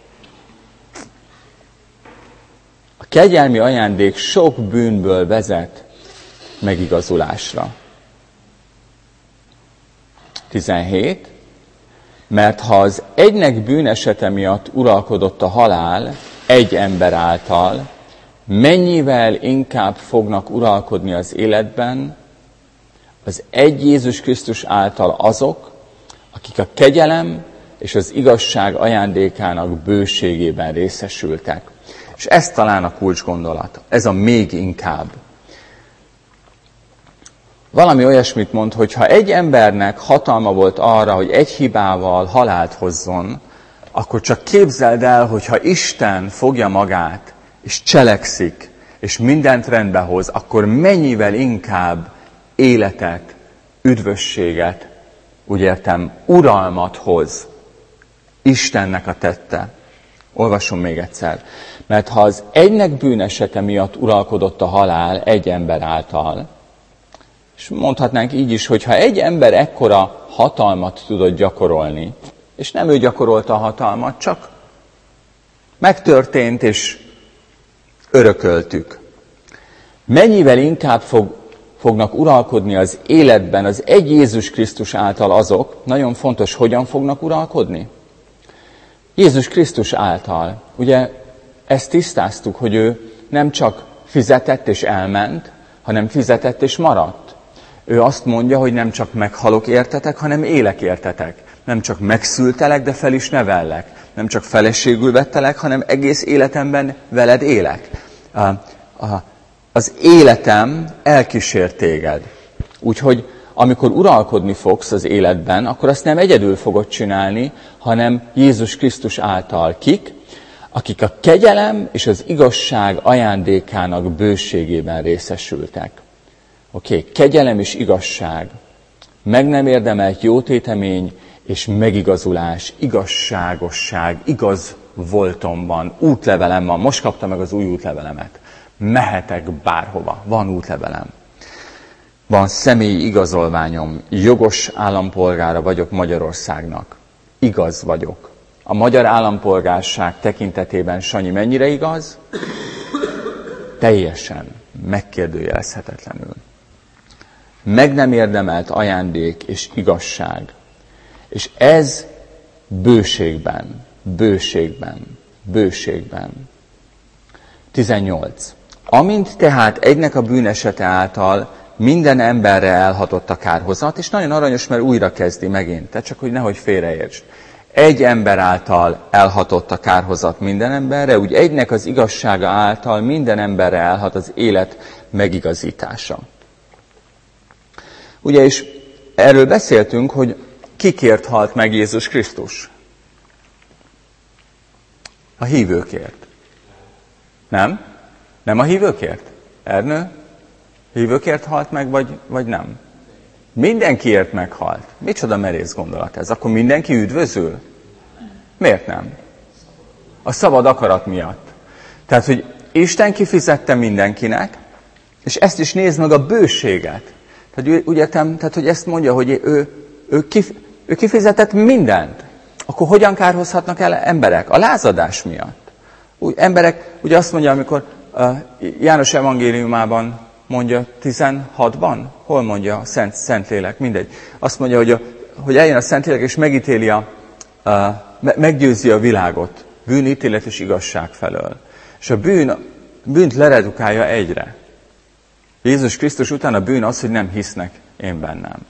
A kegyelmi ajándék sok bűnből vezet megigazulásra. 17. Mert ha az egynek bűnesete miatt uralkodott a halál egy ember által, mennyivel inkább fognak uralkodni az életben az egy Jézus Krisztus által azok, akik a kegyelem és az igazság ajándékának bőségében részesültek. És ez talán a kulcsgondolat, ez a még inkább. Valami olyasmit mond, hogy ha egy embernek hatalma volt arra, hogy egy hibával halált hozzon, akkor csak képzeld el, hogyha Isten fogja magát, és cselekszik, és mindent rendbe hoz, akkor mennyivel inkább életet, üdvösséget, úgy értem, uralmat hoz Istennek a tette. Olvasom még egyszer. Mert ha az egynek bűnesete miatt uralkodott a halál egy ember által, és mondhatnánk így is, hogy ha egy ember ekkora hatalmat tudott gyakorolni, és nem ő gyakorolta a hatalmat, csak megtörtént, és örököltük. Mennyivel inkább fognak uralkodni az életben az egy Jézus Krisztus által azok, nagyon fontos, hogyan fognak uralkodni? Jézus Krisztus által. Ugye ezt tisztáztuk, hogy ő nem csak fizetett és elment, hanem fizetett és maradt. Ő azt mondja, hogy nem csak meghalok értetek, hanem élek értetek. Nem csak megszültelek, de fel is nevellek. Nem csak feleségül vettelek, hanem egész életemben veled élek. Az életem elkísér téged. Úgyhogy amikor uralkodni fogsz az életben, akkor azt nem egyedül fogod csinálni, hanem Jézus Krisztus által. Kik? akik a kegyelem és az igazság ajándékának bőségében részesültek. Oké, kegyelem és igazság, meg nem érdemelt jótétemény és megigazulás, igazságosság, igaz voltomban, útlevelem van. Most kaptam meg az új útlevelemet. Mehetek bárhova, van útlevelem. Van személyi igazolványom, jogos állampolgára vagyok Magyarországnak. Igaz vagyok. A magyar állampolgárság tekintetében, Sanyi, mennyire igaz? Teljesen, megkérdőjelezhetetlenül. Meg nem érdemelt ajándék és igazság. És ez bőségben. 18. Amint tehát egynek a bűnesete által minden emberre elhatott a kárhozat, és nagyon aranyos, mert újra kezdi megint, tehát csak hogy nehogy félreértsd. Egy ember által elhatott a kárhozat minden emberre, úgy egynek az igazsága által minden emberre elhat az élet megigazítása. Ugye, és erről beszéltünk, hogy kikért halt meg Jézus Krisztus? A hívőkért. Nem? Nem a hívőkért? Ernő? Hívőkért halt meg, vagy nem? Mindenkiért meghalt. Micsoda merész gondolat ez? Akkor mindenki üdvözül? Miért nem? A szabad akarat miatt. Tehát, hogy Isten kifizette mindenkinek, és ezt is nézd meg a bőséget. Tehát, úgy értem, tehát, hogy ezt mondja, hogy ő kifizetett mindent. Akkor hogyan kárhozhatnak el emberek? A lázadás miatt. Úgy, emberek, ugye azt mondja, amikor János evangéliumában mondja 16-ban, hol mondja a Szentlélek, mindegy. Azt mondja, hogy eljön a Szentlélek és megítéli meggyőzi a világot bűn, ítélet és igazság felől. És a bűnt leredukálja egyre. Jézus Krisztus után a bűn az, hogy nem hisznek én bennem.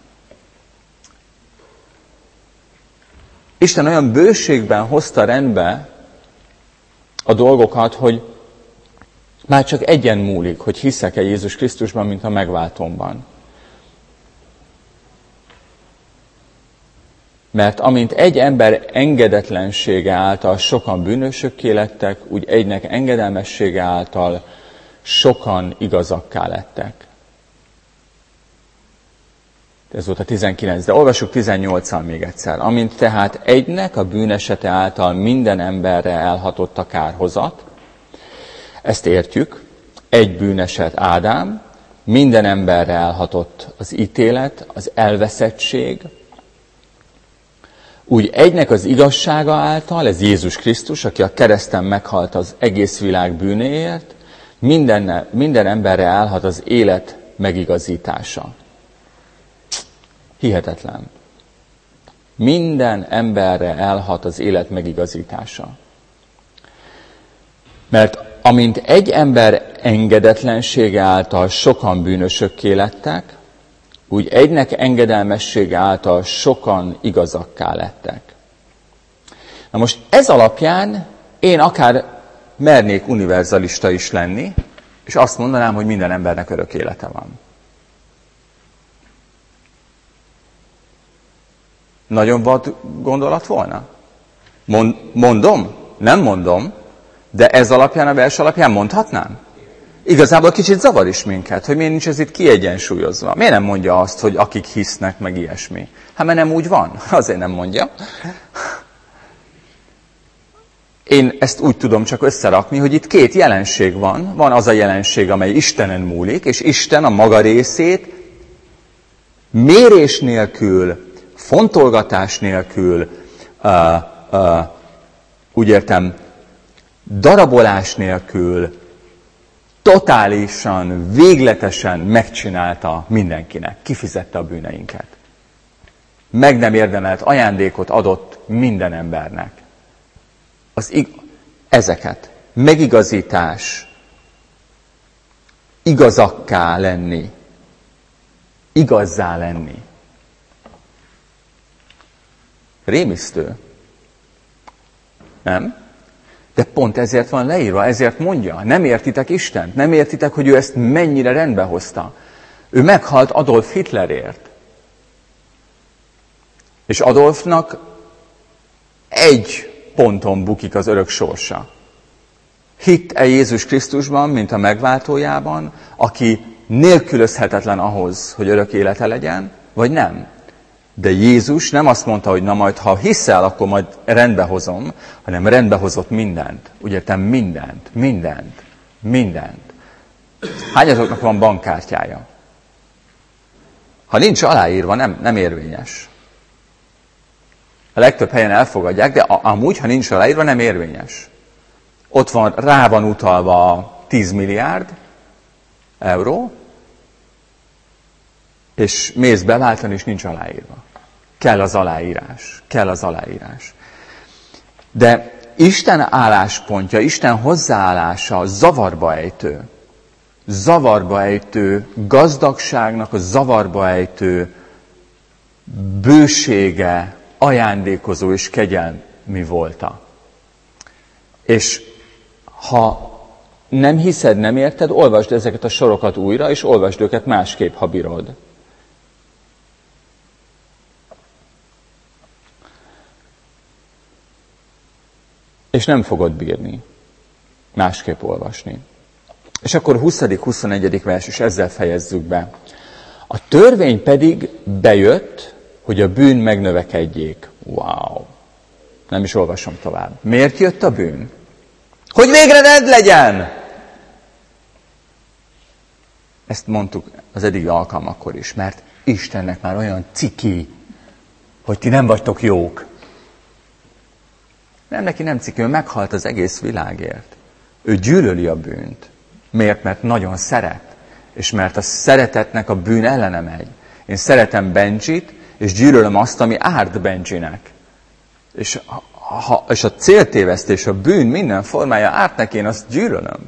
Isten olyan bőségben hozta rendbe a dolgokat, hogy már csak egyen múlik, hogy hiszek-e Jézus Krisztusban, mint a megváltomban. Mert amint egy ember engedetlensége által sokan bűnösökké lettek, úgy egynek engedelmessége által sokan igazakká lettek. Ez volt a 19, de olvassuk 18-al még egyszer. Amint tehát egynek a bűnesete által minden emberre elhatott a kárhozat, ezt értjük, egy bűneset Ádám, minden emberre elhatott az ítélet, az elveszettség, úgy egynek az igazsága által, ez Jézus Krisztus, aki a kereszten meghalt az egész világ bűnéért, minden emberre elhat az élet megigazítása. Hihetetlen. Minden emberre elhat az élet megigazítása. Mert amint egy ember engedetlensége által sokan bűnösökké lettek, úgy egynek engedelmessége által sokan igazakká lettek. Na most ez alapján én akár mernék univerzalista is lenni, és azt mondanám, hogy minden embernek örök élete van. Nagyon vad gondolat volna? Mondom? Nem mondom, de ez alapján, a vers alapján mondhatnám? Igazából kicsit zavar is minket, hogy miért nincs ez itt kiegyensúlyozva. Miért nem mondja azt, hogy akik hisznek, meg ilyesmi? Hát mert nem úgy van, azért nem mondja. Én ezt úgy tudom csak összerakni, hogy itt két jelenség van. Van az a jelenség, amely Istenen múlik, és Isten a maga részét mérés nélkül, fontolgatás nélkül, úgy értem, darabolás nélkül, totálisan, végletesen megcsinálta mindenkinek. Kifizette a bűneinket. Meg nem érdemelt ajándékot adott minden embernek. Ezeket. Megigazítás. Igazakká lenni. Igazzá lenni. Rémisztő. Nem? De pont ezért van leírva, ezért mondja. Nem értitek Istent, nem értitek, hogy ő ezt mennyire rendbe hozta. Ő meghalt Adolf Hitlerért. És Adolfnak egy ponton bukik az örök sorsa. Hitt-e Jézus Krisztusban, mint a megváltójában, aki nélkülözhetetlen ahhoz, hogy örök élete legyen, vagy nem? De Jézus nem azt mondta, hogy na majd, ha hiszel, akkor majd rendbe hozom, hanem rendbe hozott mindent. Úgy értem, mindent. Hányatoknak van bankkártyája? Ha nincs aláírva, nem érvényes. A legtöbb helyen elfogadják, de amúgy, ha nincs aláírva, nem érvényes. Ott van, rá van utalva 10 milliárd euró, és mész beváltani, és nincs aláírva. Kell az aláírás. De Isten álláspontja, Isten hozzáállása zavarba ejtő gazdagságnak a zavarba ejtő bősége, ajándékozó és kegyelmi volta. És ha nem hiszed, nem érted, olvasd ezeket a sorokat újra, és olvasd őket másképp, ha bírod. És nem fogod bírni másképp olvasni. És akkor 20.-21. vers, és ezzel fejezzük be. A törvény pedig bejött, hogy a bűn megnövekedjék. Wow! Nem is olvasom tovább. Miért jött a bűn? Hogy végre rend legyen! Ezt mondtuk az eddigi alkalmakkor is, mert Istennek már olyan ciki, hogy ti nem vagytok jók. Nem, neki nem ciki, ő meghalt az egész világért. Ő gyűlöli a bűnt. Miért? Mert nagyon szeret. És mert a szeretetnek a bűn ellene megy. Én szeretem Benjit, és gyűlölöm azt, ami árt Benjinek. És a céltévesztés, a bűn minden formája árt neki, én azt gyűlölöm.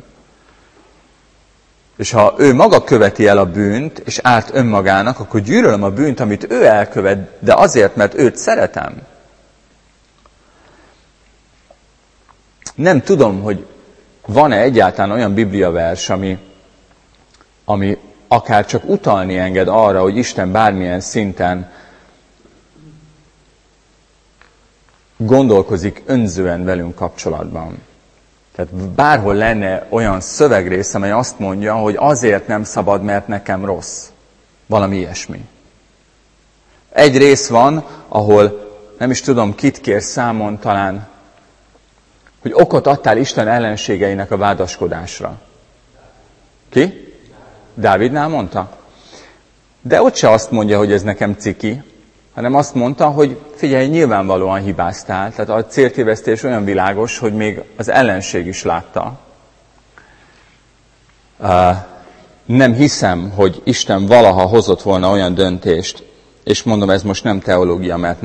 És ha ő maga követi el a bűnt, és árt önmagának, akkor gyűlölöm a bűnt, amit ő elkövet, de azért, mert őt szeretem. Nem tudom, hogy van-e egyáltalán olyan bibliavers, ami akár csak utalni enged arra, hogy Isten bármilyen szinten gondolkozik önzően velünk kapcsolatban. Tehát bárhol lenne olyan szövegrész, amely azt mondja, hogy azért nem szabad, mert nekem rossz. Valami ilyesmi. Egy rész van, ahol nem is tudom, kit kér számon talán, hogy okot adtál Isten ellenségeinek a vádaskodásra. Ki? Dávidnál mondta? De ott se azt mondja, hogy ez nekem ciki, hanem azt mondta, hogy figyelj, nyilvánvalóan hibáztál. Tehát a céltévesztés olyan világos, hogy még az ellenség is látta. Nem hiszem, hogy Isten valaha hozott volna olyan döntést, és mondom, ez most nem teológia, mert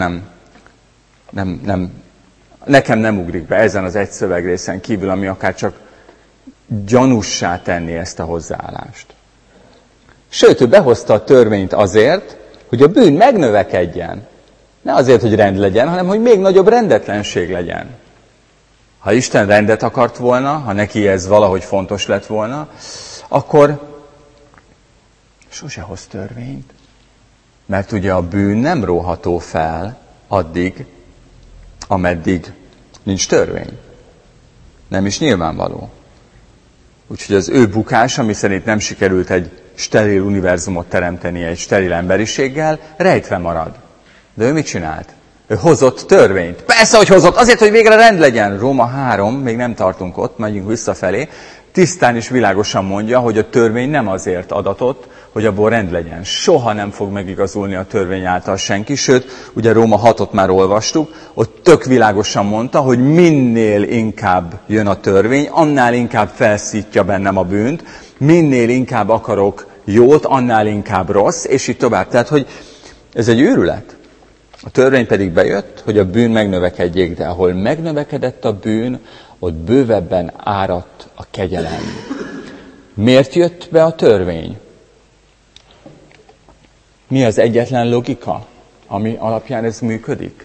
nekem nem ugrik be ezen az egy szövegrészen kívül, ami akár csak gyanussá tenni ezt a hozzáállást. Sőt, ő behozta a törvényt azért, hogy a bűn megnövekedjen. Ne azért, hogy rend legyen, hanem hogy még nagyobb rendetlenség legyen. Ha Isten rendet akart volna, ha neki ez valahogy fontos lett volna, akkor sose hoz törvényt. Mert ugye a bűn nem róható fel addig, ameddig nincs törvény. Nem is nyilvánvaló. Úgyhogy az ő bukás, ami szerint nem sikerült egy steril univerzumot teremteni egy steril emberiséggel, rejtve marad. De ő mit csinált? Ő hozott törvényt. Persze, hogy hozott, azért, hogy végre rend legyen. Róma 3, még nem tartunk ott, megyünk visszafelé, tisztán és világosan mondja, hogy a törvény nem azért adatott, hogy abból rend legyen. Soha nem fog megigazulni a törvény által senki, sőt, ugye Róma 6-ot már olvastuk, ott tök világosan mondta, hogy minél inkább jön a törvény, annál inkább felszítja bennem a bűnt, minél inkább akarok jót, annál inkább rossz, és így tovább. Tehát, hogy ez egy őrület. A törvény pedig bejött, hogy a bűn megnövekedjék, de ahol megnövekedett a bűn, ott bővebben áradt a kegyelem. Miért jött be a törvény? Mi az egyetlen logika, ami alapján ez működik?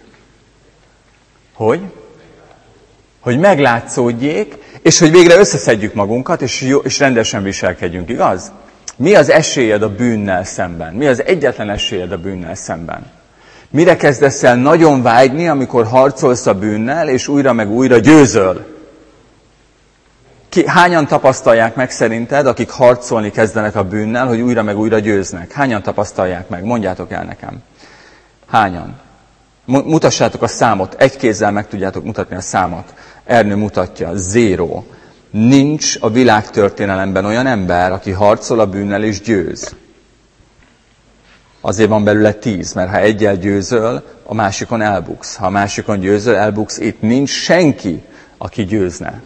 Hogy meglátszódjék, és hogy végre összeszedjük magunkat, és rendesen viselkedjünk, igaz? Mi az esélyed a bűnnel szemben? Mi az egyetlen esélyed a bűnnel szemben? Mire kezdesz el nagyon vágyni, amikor harcolsz a bűnnel, és újra meg újra győzöl? Hányan tapasztalják meg szerinted, akik harcolni kezdenek a bűnnel, hogy újra meg újra győznek? Hányan tapasztalják meg? Mondjátok el nekem. Hányan? Mutassátok a számot. Egy kézzel meg tudjátok mutatni a számot. Ernő mutatja. 0. Nincs a világtörténelemben olyan ember, aki harcol a bűnnel és győz. Azért van belőle 10, mert ha egyel győzöl, a másikon elbuksz. Ha a másikon győzöl, elbuksz itt. Nincs senki, aki győzne.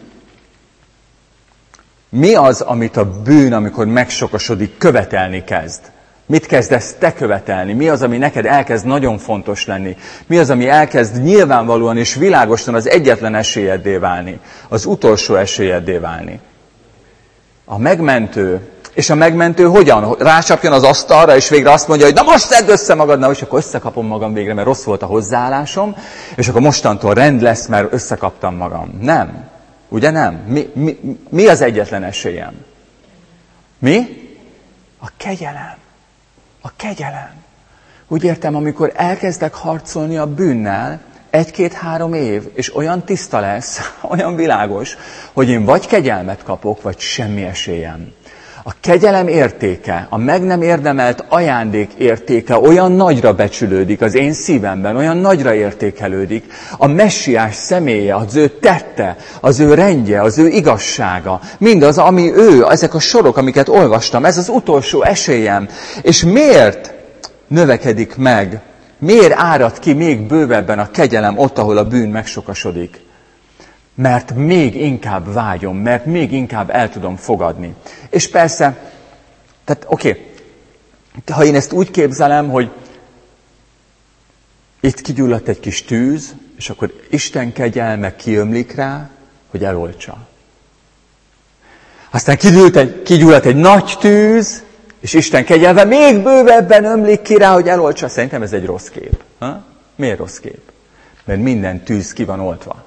Mi az, amit a bűn, amikor megsokasodik, követelni kezd? Mit kezdesz te követelni? Mi az, ami neked elkezd nagyon fontos lenni? Mi az, ami elkezd nyilvánvalóan és világosan az egyetlen esélyeddé válni? Az utolsó esélyeddé válni? A megmentő. És a megmentő hogyan? Rácsapjon az asztalra, és végre azt mondja, hogy na most szedd össze magad, és akkor összekapom magam végre, mert rossz volt a hozzáállásom, és akkor mostantól rend lesz, mert összekaptam magam. Nem. Ugye nem? Mi az egyetlen esélyem? Mi? A kegyelem. A kegyelem. Úgy értem, amikor elkezdek harcolni a bűnnel, 1-2-3 év, és olyan tiszta lesz, olyan világos, hogy én vagy kegyelmet kapok, vagy semmi esélyem. A kegyelem értéke, a meg nem érdemelt ajándék értéke olyan nagyra becsülődik az én szívemben, olyan nagyra értékelődik. A messiás személye, az ő tette, az ő rendje, az ő igazsága, mindaz, ami ő, ezek a sorok, amiket olvastam, ez az utolsó esélyem. És miért növekedik meg, miért árad ki még bővebben a kegyelem ott, ahol a bűn megsokasodik? Mert még inkább vágyom, mert még inkább el tudom fogadni. És persze, tehát oké, ha én ezt úgy képzelem, hogy itt kigyulladt egy kis tűz, és akkor Isten kegyelme kiömlik rá, hogy eloltsa. Aztán kigyulladt egy nagy tűz, és Isten kegyelme még bővebben ömlik ki rá, hogy eloltsa. Szerintem ez egy rossz kép. Ha? Miért rossz kép? Mert minden tűz ki van oltva.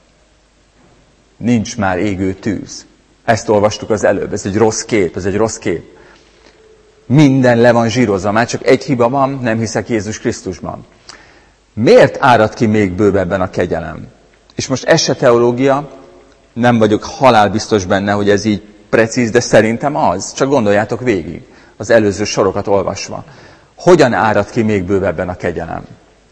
Nincs már égő tűz. Ezt olvastuk az előbb. Ez egy rossz kép, ez egy rossz kép. Minden le van zsírozva, már csak egy hiba van, nem hiszek Jézus Krisztusban. Miért árad ki még bővebben a kegyelem? És most ez se teológia, nem vagyok halálbiztos benne, hogy ez így precíz, de szerintem az. Csak gondoljátok végig, az előző sorokat olvasva. Hogyan árad ki még bővebben a kegyelem?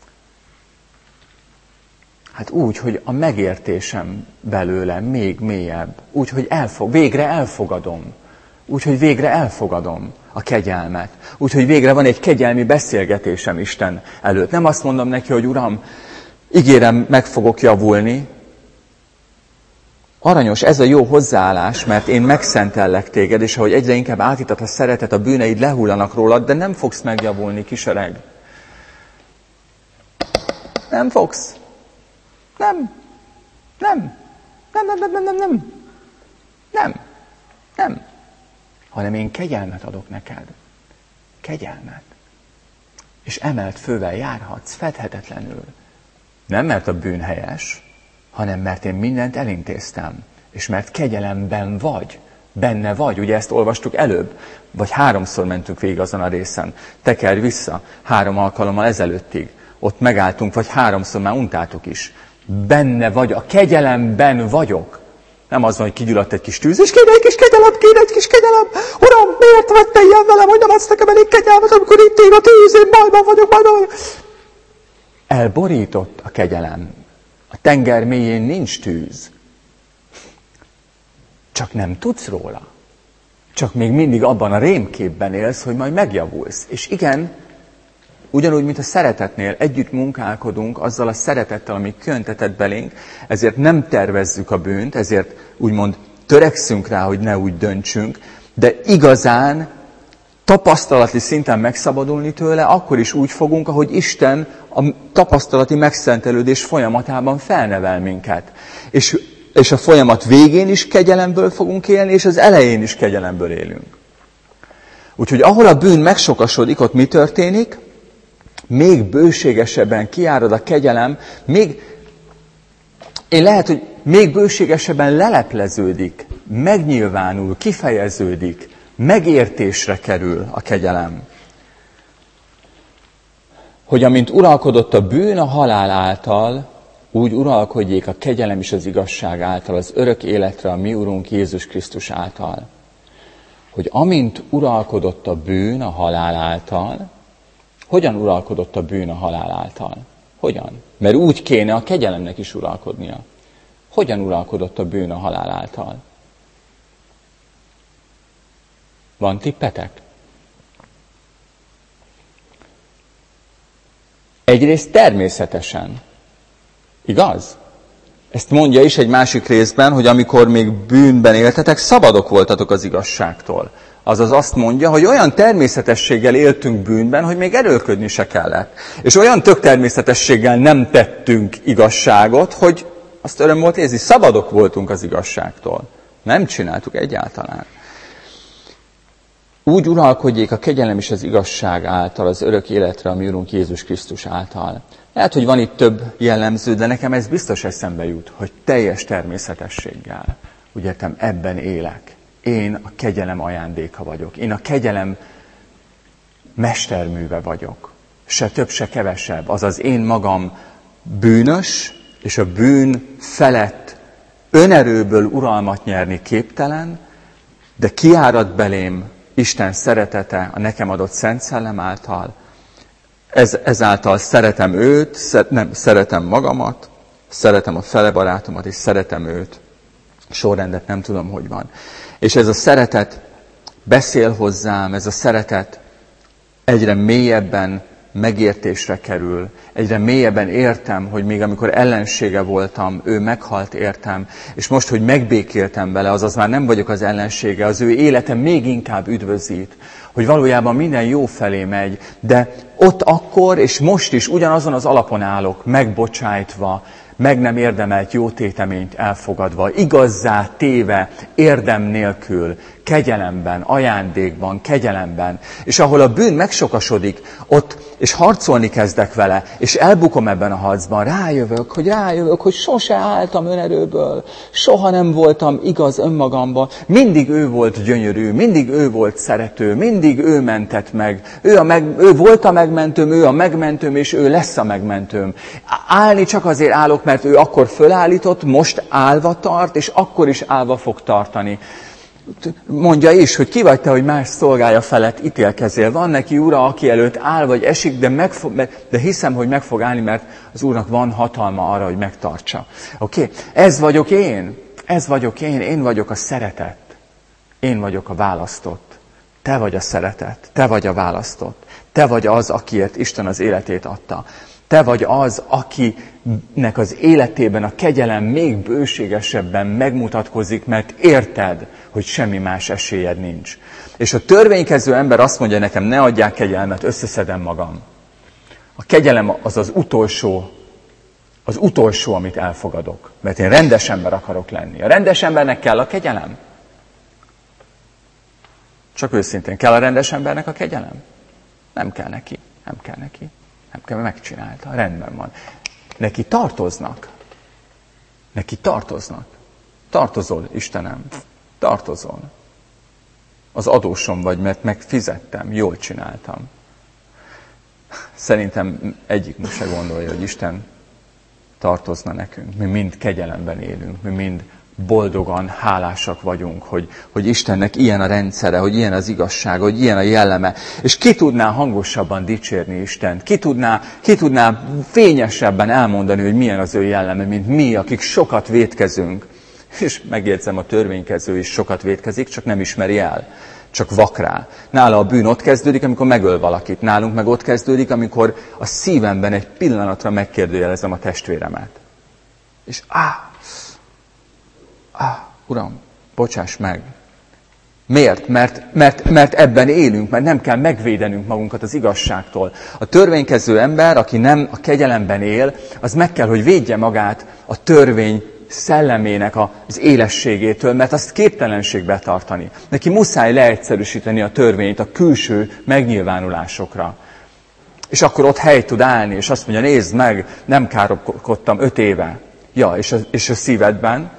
Hát úgy, hogy a megértésem belőle még mélyebb. Úgy, hogy végre elfogadom. Úgy, hogy végre elfogadom a kegyelmet. Úgy, hogy végre van egy kegyelmi beszélgetésem Isten előtt. Nem azt mondom neki, hogy Uram, ígérem, meg fogok javulni. Aranyos, ez a jó hozzáállás, mert én megszentellek téged, és ahogy egyre inkább átítat a szeretet, a bűneid lehullanak rólad, de nem fogsz megjavulni, kisöreg. Nem fogsz. Nem. Hanem én kegyelmet adok neked. Kegyelmet. És emelt fővel járhatsz, fedhetetlenül. Nem mert a bűn helyes, hanem mert én mindent elintéztem. És mert kegyelemben vagy. Benne vagy. Ugye ezt olvastuk előbb. Vagy 3-szor mentünk végig azon a részen. Tekerj vissza 3 alkalommal ezelőttig. Ott megálltunk, vagy 3-szor már untáltuk is. Benne vagy, a kegyelemben vagyok. Nem az van, hogy kigyulladt egy kis tűz, és kéne egy kis kegyelem. Uram, miért vettél ilyen velem, hogy nem adsz nekem elég kegyelmet, amikor itt ég a tűz, én bajban vagyok. Elborított a kegyelem. A tenger mélyén nincs tűz. Csak nem tudsz róla. Csak még mindig abban a rémképben élsz, hogy majd megjavulsz. És igen, ugyanúgy, mint a szeretetnél, együtt munkálkodunk azzal a szeretettel, ami köntetett belénk, ezért nem tervezzük a bűnt, ezért úgymond törekszünk rá, hogy ne úgy döntsünk, de igazán tapasztalati szinten megszabadulni tőle, akkor is úgy fogunk, ahogy Isten a tapasztalati megszentelődés folyamatában felnevel minket. És a folyamat végén is kegyelemből fogunk élni, és az elején is kegyelemből élünk. Úgyhogy ahol a bűn megsokasodik, ott mi történik? Még bőségesebben kiárad a kegyelem, lehet, hogy még bőségesebben lelepleződik, megnyilvánul, kifejeződik, megértésre kerül a kegyelem. Hogy amint uralkodott a bűn a halál által, úgy uralkodjék a kegyelem és az igazság által, az örök életre a mi Urunk Jézus Krisztus által, hogy amint uralkodott a bűn a halál által, hogyan uralkodott a bűn a halál által? Hogyan? Mert úgy kéne a kegyelemnek is uralkodnia. Hogyan uralkodott a bűn a halál által? Van tippetek? Egyrészt természetesen. Igaz? Ezt mondja is egy másik részben, hogy amikor még bűnben éltetek, szabadok voltatok az igazságtól. Azaz azt mondja, hogy olyan természetességgel éltünk bűnben, hogy még erőlködni se kellett. És olyan tök természetességgel nem tettünk igazságot, hogy azt öröm volt érzni, szabadok voltunk az igazságtól. Nem csináltuk egyáltalán. Úgy uralkodjék a kegyelem és az igazság által, az örök életre a mi Urunk Jézus Krisztus által. Lehet, hogy van itt több jellemző, de nekem ez biztos eszembe jut, hogy teljes természetességgel. Úgy értem, ebben élek. Én a kegyelem ajándéka vagyok. Én a kegyelem mesterműve vagyok. Se több, se kevesebb. Azaz én magam bűnös, és a bűn felett önerőből uralmat nyerni képtelen, de kiárad belém Isten szeretete a nekem adott Szent Szellem által. Ezáltal szeretem őt, szeretem magamat, szeretem a fele barátomat, és szeretem őt. Sorrendet nem tudom, hogy van. És ez a szeretet beszél hozzám, ez a szeretet egyre mélyebben megértésre kerül, egyre mélyebben értem, hogy még amikor ellensége voltam, ő meghalt értem, és most, hogy megbékéltem vele, azaz már nem vagyok az ellensége, az ő élete még inkább üdvözít, hogy valójában minden jó felé megy, de ott akkor és most is ugyanazon az alapon állok, megbocsájtva, meg nem érdemelt jó téteményt elfogadva, igazzá téve, érdem nélkül, kegyelemben, ajándékban, kegyelemben. És ahol a bűn megsokasodik, ott, és harcolni kezdek vele, és elbukom ebben a harcban, rájövök, hogy sose álltam önerőből, soha nem voltam igaz önmagamban, mindig ő volt gyönyörű, mindig ő volt szerető, mindig ő mentett meg, ő volt a megmentőm, ő a megmentőm, és ő lesz a megmentőm. Állni csak azért állok, mert ő akkor fölállított, most állva tart, és akkor is állva fog tartani. Mondja is, hogy ki vagy te, hogy más szolgája felett ítélkezél. Van neki ura, aki előtt áll vagy esik, de hiszem, hogy meg fog állni, mert az Úrnak van hatalma arra, hogy megtartsa. Oké? Ez vagyok én vagyok a szeretet. Én vagyok a választott. Te vagy a szeretet, te vagy a választott. Te vagy az, akiért Isten az életét adta. Te vagy az, akinek az életében a kegyelem még bőségesebben megmutatkozik, mert érted, hogy semmi más esélyed nincs. És a törvénykező ember azt mondja nekem, ne adják kegyelmet, összeszedem magam. A kegyelem az utolsó, amit elfogadok. Mert én rendes ember akarok lenni. A rendes embernek kell a kegyelem? Csak őszintén, kell a rendes embernek a kegyelem? Nem kell neki. Nem kell, megcsinálta, rendben van. Neki tartoznak. Tartozol, Istenem, tartozol. Az adósom vagy, mert megfizettem, jól csináltam. Szerintem egyikünk se gondolja, hogy Isten tartozna nekünk. Mi mind kegyelemben élünk, mi mind boldogan hálásak vagyunk, hogy Istennek ilyen a rendszere, hogy ilyen az igazság, hogy ilyen a jelleme. És ki tudná hangosabban dicsérni Istent? Ki tudná fényesebben elmondani, hogy milyen az ő jelleme, mint mi, akik sokat vétkezünk. És megjegyzem, a törvénykező is sokat vétkezik, csak nem ismeri el. Csak vak rá. Nála a bűn ott kezdődik, amikor megöl valakit. Nálunk meg ott kezdődik, amikor a szívemben egy pillanatra megkérdőjelezem a testvéremet. És Uram, bocsáss meg. Miért? Mert ebben élünk, mert nem kell megvédenünk magunkat az igazságtól. A törvénykező ember, aki nem a kegyelemben él, az meg kell, hogy védje magát a törvény szellemének az élességétől, mert azt képtelenségbe tartani. Neki muszáj leegyszerűsíteni a törvényt a külső megnyilvánulásokra. És akkor ott helyt tud állni, és azt mondja, nézd meg, nem káromkodtam 5 éve. Ja, és a szívedben,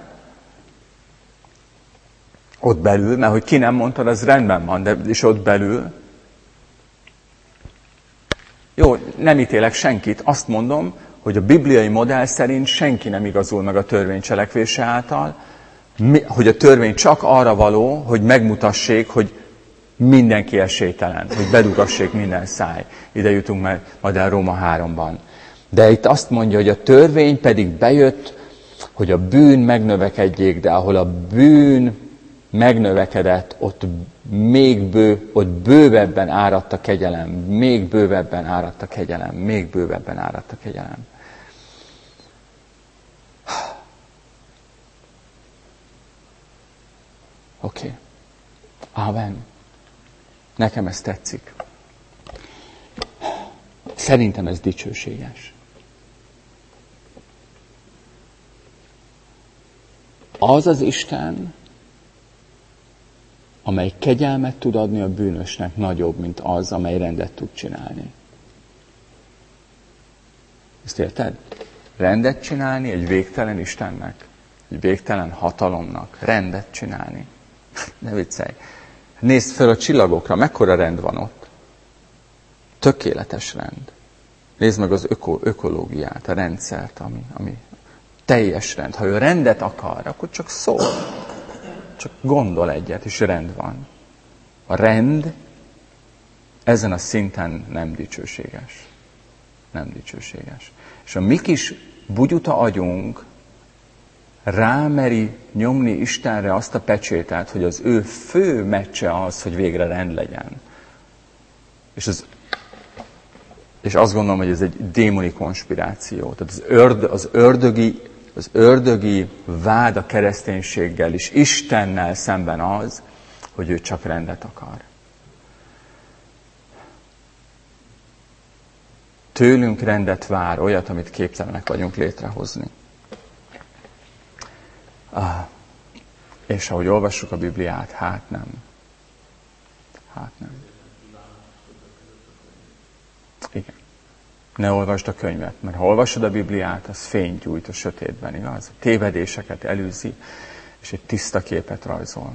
ott belül, mert hogy ki nem mondtad, az rendben van, de és ott belül. Jó, nem ítélek senkit, azt mondom, hogy a bibliai modell szerint senki nem igazul meg a törvény cselekvése által, hogy a törvény csak arra való, hogy megmutassék, hogy mindenki esélytelen, hogy bedugassék minden száj. Ide jutunk majd el Róma 3-ban. De itt azt mondja, hogy a törvény pedig bejött, hogy a bűn megnövekedjék, de ahol a bűn megnövekedett, ott ott bővebben áradt a kegyelem, még bővebben áradt a kegyelem, még bővebben áradt a kegyelem. Oké. Amen. Nekem ez tetszik. Szerintem ez dicsőséges. Az az Isten, amely kegyelmet tud adni a bűnösnek, nagyobb, mint az, amely rendet tud csinálni. Ezt érted? Rendet csinálni egy végtelen Istennek, egy végtelen hatalomnak, rendet csinálni. Ne viccelj. Nézd fel a csillagokra, mekkora rend van ott. Tökéletes rend. Nézd meg az ökológiát, a rendszert, ami teljes rend. Ha ő rendet akar, akkor csak szól. Csak gondol egyet, és rend van. A rend ezen a szinten nem dicsőséges. Nem dicsőséges. És a mi kis bugyuta agyunk rámeri nyomni Istenre azt a pecsétet, hogy az ő fő meccse az, hogy végre rend legyen. És azt gondolom, hogy ez egy démoni konspiráció. Tehát az ördögi vád a kereszténységgel és Istennel szemben az, hogy ő csak rendet akar. Tőlünk rendet vár, olyat, amit képtelenek vagyunk létrehozni. És ahogy olvassuk a Bibliát, hát nem. Igen. Ne olvasd a könyvet, mert ha olvasod a Bibliát, az fényt gyújt a sötétben, igaz? Tévedéseket elűzi, és egy tiszta képet rajzol.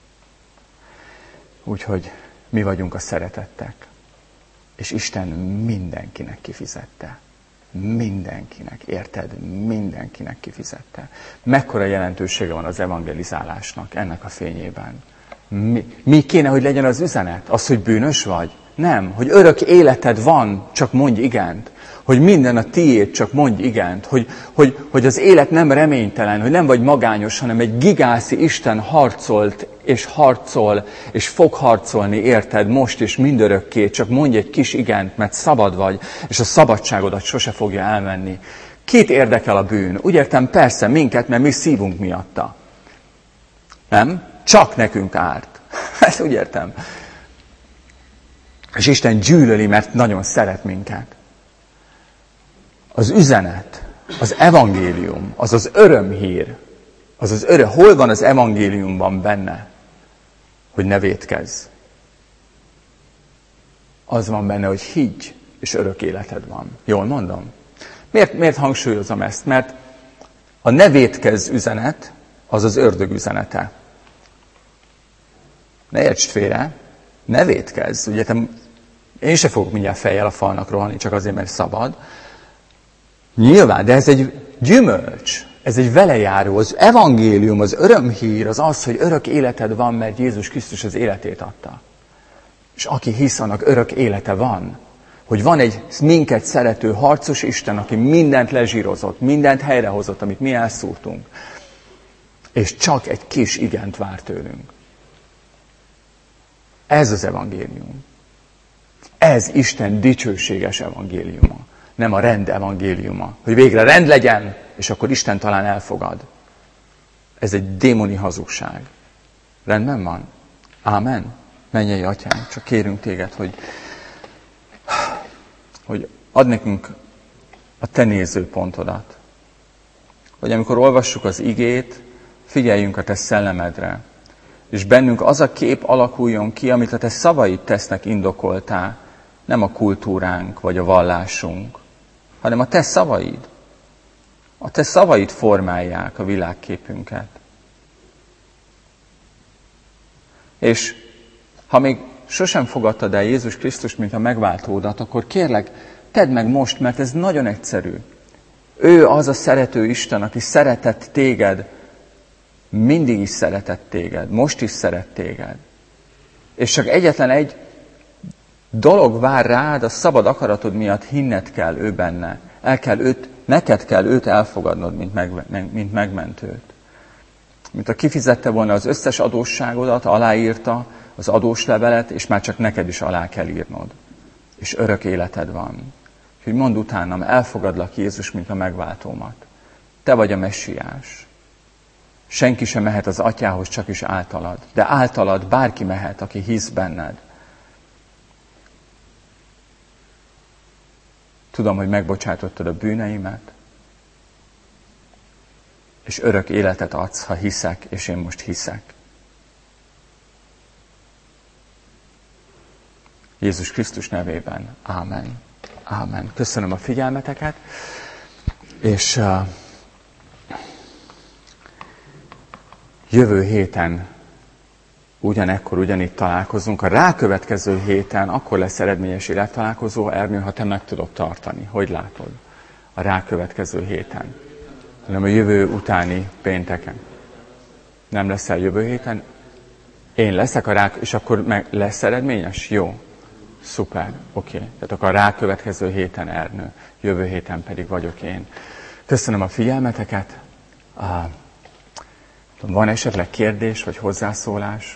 Úgyhogy mi vagyunk a szeretettek. És Isten mindenkinek kifizette. Mindenkinek, érted? Mindenkinek kifizette. Mekkora jelentősége van az evangelizálásnak ennek a fényében? Mi kéne, hogy legyen az üzenet? Az, hogy bűnös vagy? Nem, hogy örök életed van, csak mondj igent. Hogy minden a tiéd, csak mondj igent. Hogy az élet nem reménytelen, hogy nem vagy magányos, hanem egy gigászi Isten harcolt, és harcol, és fog harcolni, érted, most és mindörökké, csak mondj egy kis igent, mert szabad vagy, és a szabadságodat sose fogja elmenni. Kit érdekel a bűn? Úgy értem, persze minket, mert mi szívunk miatta. Nem? Csak nekünk árt. Ezt úgy értem. És Isten gyűlöli, mert nagyon szeret minket. Az üzenet, az evangélium, az az örömhír, hol van az evangéliumban benne, hogy ne vétkezz? Az van benne, hogy higgy, és örök életed van. Jól mondom? Miért hangsúlyozom ezt? Mert a ne vétkezz üzenet, az az ördög üzenete. Ne értsd félre, ne vétkezz. Ugye én se fogok mindjárt fejjel a falnak rohanni, csak azért, mert szabad. Nyilván, de ez egy gyümölcs, ez egy velejáró, az evangélium, az örömhír, az, hogy örök életed van, mert Jézus Krisztus az életét adta. És aki hisz, annak örök élete van. Hogy van egy minket szerető, harcos Isten, aki mindent lezsírozott, mindent helyrehozott, amit mi elszúrtunk. És csak egy kis igent vár tőlünk. Ez az evangélium. Ez Isten dicsőséges evangéliuma. Nem a rend evangéliuma. Hogy végre rend legyen, és akkor Isten talán elfogad. Ez egy démoni hazugság. Rendben van? Ámen? Mennyei Atyánk, csak kérünk téged, hogy add nekünk a te nézőpontodat. Hogy amikor olvassuk az igét, figyeljünk a te szellemedre. És bennünk az a kép alakuljon ki, amit a te szavaid tesznek indokoltá, nem a kultúránk vagy a vallásunk, hanem a te szavaid. A te szavaid formálják a világképünket. És ha még sosem fogadtad el Jézus Krisztust, mint a megváltódat, akkor kérlek, tedd meg most, mert ez nagyon egyszerű. Ő az a szerető Isten, aki szeretett téged, mindig is szeretett téged, most is szeret téged. És csak egyetlen egy dolog vár rád, a szabad akaratod miatt hinned kell ő benne. Neked kell őt elfogadnod, mint megmentőt. Mint ha kifizette volna az összes adósságodat, aláírta az adóslevelet, és már csak neked is alá kell írnod. És örök életed van. Úgyhogy mondd utánam, elfogadlak Jézus, mint a megváltómat. Te vagy a messiás. Senki sem mehet az atyához, csak is általad. De általad bárki mehet, aki hisz benned. Tudom, hogy megbocsátottad a bűneimet, és örök életet adsz, ha hiszek, és én most hiszek. Jézus Krisztus nevében. Ámen. Ámen. Köszönöm a figyelmeteket, és jövő héten ugyanitt találkozunk. A rákövetkező héten akkor lesz eredményes élettalálkozó, Ernő, ha te meg tudod tartani. Hogy látod? A rákövetkező héten. Hanem a jövő utáni pénteken. Nem leszel jövő héten? Én leszek és akkor meg lesz eredményes? Jó. Szuper. Oké. Tehát akkor a rákövetkező héten Ernő. Jövő héten pedig vagyok én. Köszönöm a figyelmeteket. Van esetleg kérdés vagy hozzászólás?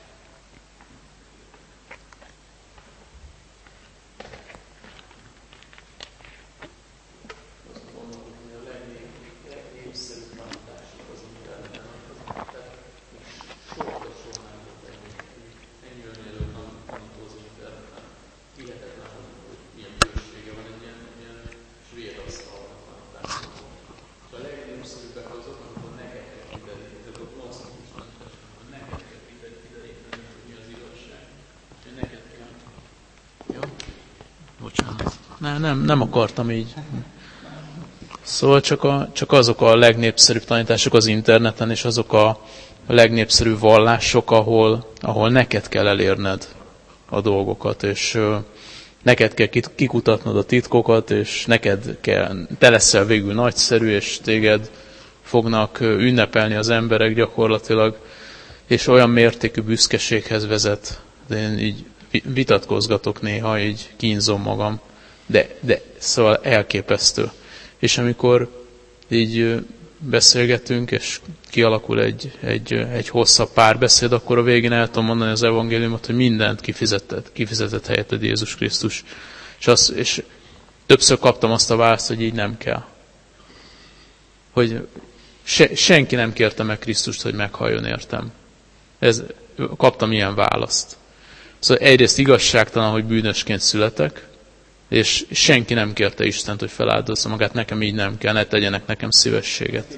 Nem akartam így. Szóval csak azok a legnépszerűbb tanítások az interneten, és azok a legnépszerűbb vallások, ahol neked kell elérned a dolgokat, és neked kell kikutatnod a titkokat, és te leszel végül nagyszerű, és téged fognak ünnepelni az emberek gyakorlatilag, és olyan mértékű büszkeséghez vezet. De én így vitatkozgatok néha, így kínzom magam. De szóval elképesztő. És amikor így beszélgetünk, és kialakul egy hosszabb párbeszéd, akkor a végén el tudom mondani az evangéliumot, hogy mindent kifizetett helyetted Jézus Krisztus. És többször kaptam azt a választ, hogy így nem kell. Hogy senki nem kérte meg Krisztust, hogy meghalljon értem. Kaptam ilyen választ. Szóval egyrészt igazságtalan, hogy bűnösként születek, és senki nem kérte Istent, hogy feláldozza magát, nekem így nem kell, ne tegyenek nekem szívességet.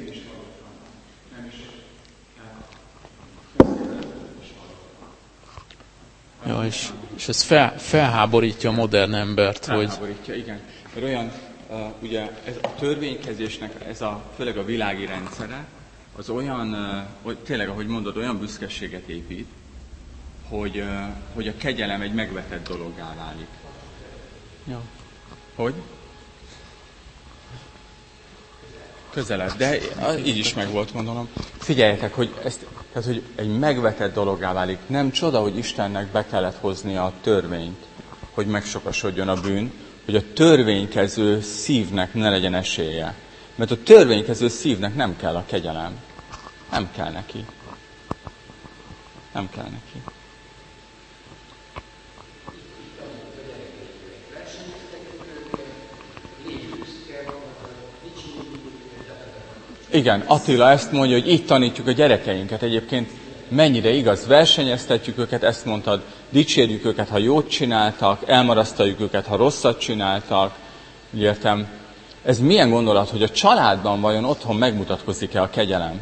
Ja, és ez felháborítja a modern embert. Felháborítja, igen. Mert olyan, ugye ez a törvénykezésnek, főleg a világi rendszere, az olyan, tényleg, ahogy mondod, olyan büszkeséget épít, hogy a kegyelem egy megvetett dologgá válik. Ja. Hogy? Közelebb, de így is meg volt, gondolom. Figyeljetek, hogy egy megvetett dologgá válik. Nem csoda, hogy Istennek be kellett hoznia a törvényt, hogy megsokasodjon a bűn, hogy a törvénykező szívnek ne legyen esélye. Mert a törvénykező szívnek nem kell a kegyelem. Nem kell neki. Nem kell neki. Igen, Attila ezt mondja, hogy így tanítjuk a gyerekeinket. Egyébként mennyire igaz, versenyeztetjük őket, ezt mondtad, dicsérjük őket, ha jót csináltak, elmarasztaljuk őket, ha rosszat csináltak. Értem, ez milyen gondolat, hogy a családban vajon otthon megmutatkozik-e a kegyelem?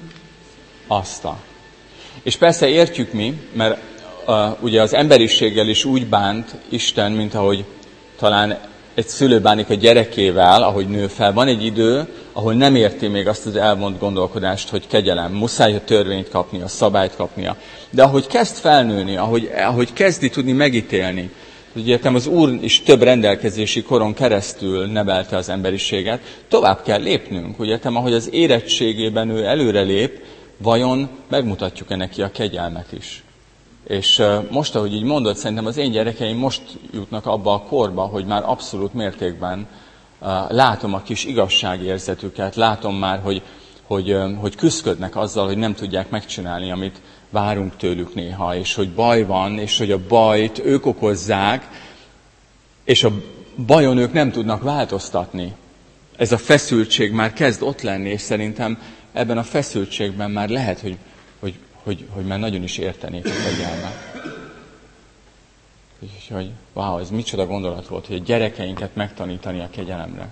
És persze értjük mi, mert ugye az emberiséggel is úgy bánt Isten, mint ahogy talán egy szülő bánik a gyerekével, ahogy nő fel. Van egy idő, ahol nem érti még azt az elvont gondolkodást, hogy kegyelem, muszáj a törvényt kapnia, a szabályt kapnia. De ahogy kezd felnőni, ahogy kezdi tudni megítélni, Ugye az Úr is több rendelkezési koron keresztül nevelte az emberiséget, tovább kell lépnünk. Ugye, ahogy az érettségében ő előrelép, vajon megmutatjuk-e neki a kegyelmet is. És most, ahogy így mondod, szerintem az én gyerekeim most jutnak abba a korba, hogy már abszolút mértékben látom a kis igazságérzetüket, látom már, hogy küszködnek azzal, hogy nem tudják megcsinálni, amit várunk tőlük néha, és hogy baj van, és hogy a bajt ők okozzák, és a bajon ők nem tudnak változtatni. Ez a feszültség már kezd ott lenni, és szerintem ebben a feszültségben már lehet, hogy már nagyon is értenék a kegyelmet. Úgyhogy, wow, ez micsoda gondolat volt, hogy a gyerekeinket megtanítani a kegyelemre.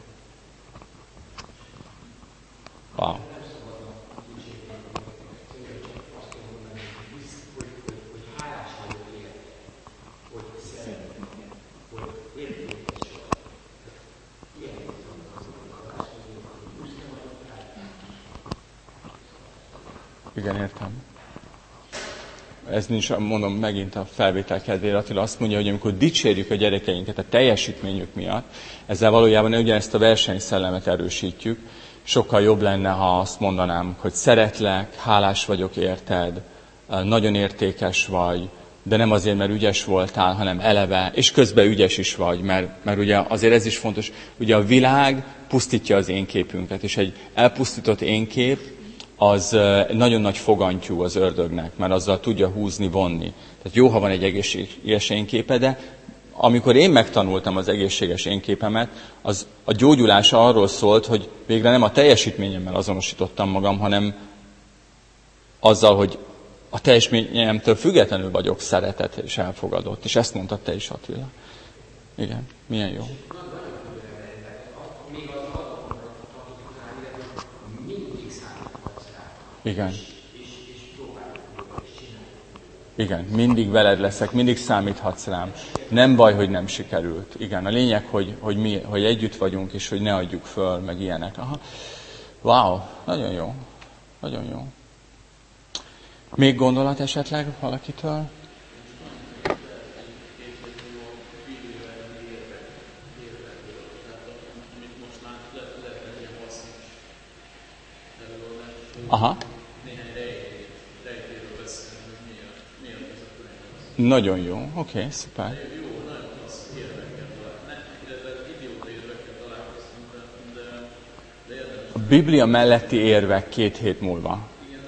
Wow. Igen, értem. Ez nincs, mondom megint a felvétel kedvére, Attila azt mondja, hogy amikor dicsérjük a gyerekeinket a teljesítményük miatt, ezzel valójában ugyanezt a versenyszellemet erősítjük. Sokkal jobb lenne, ha azt mondanám, hogy szeretlek, hálás vagyok érted, nagyon értékes vagy, de nem azért, mert ügyes voltál, hanem eleve, és közben ügyes is vagy, mert ugye azért ez is fontos, ugye a világ pusztítja az én képünket, és egy elpusztított énkép, az nagyon nagy fogantyú az ördögnek, mert azzal tudja húzni, vonni. Tehát jó, ha van egy egészséges énképe, de amikor én megtanultam az egészséges énképemet, az a gyógyulás arról szólt, hogy végre nem a teljesítményemmel azonosítottam magam, hanem azzal, hogy a teljesítményemtől függetlenül vagyok szeretett és elfogadott. És ezt mondtad te is, Attila. Igen, milyen jó. Igen. Igen, mindig veled leszek, mindig számíthatsz rám. Nem baj, hogy nem sikerült. Igen, a lényeg, hogy együtt vagyunk, és hogy ne adjuk föl, meg ilyenek. Aha. Wow, nagyon jó. Nagyon jó. Még gondolat esetleg valakitől? Aha. Nagyon jó, oké, szuper. A Biblia melletti érvek 2 hét múlva.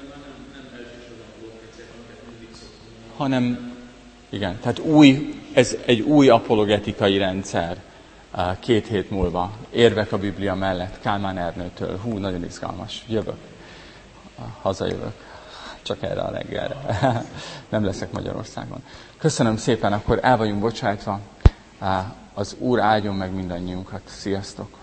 Hanem, igen, tehát ez egy új apologetikai rendszer 2 hét múlva. Érvek a Biblia mellett, Kálmán Ernőtől. Hú, nagyon izgalmas. Jövök. Hazajövök. Csak erre a reggelre. Nem leszek Magyarországon. Köszönöm szépen, akkor el vagyunk bocsájtva. Az Úr áldjon meg mindannyiunkat. Sziasztok!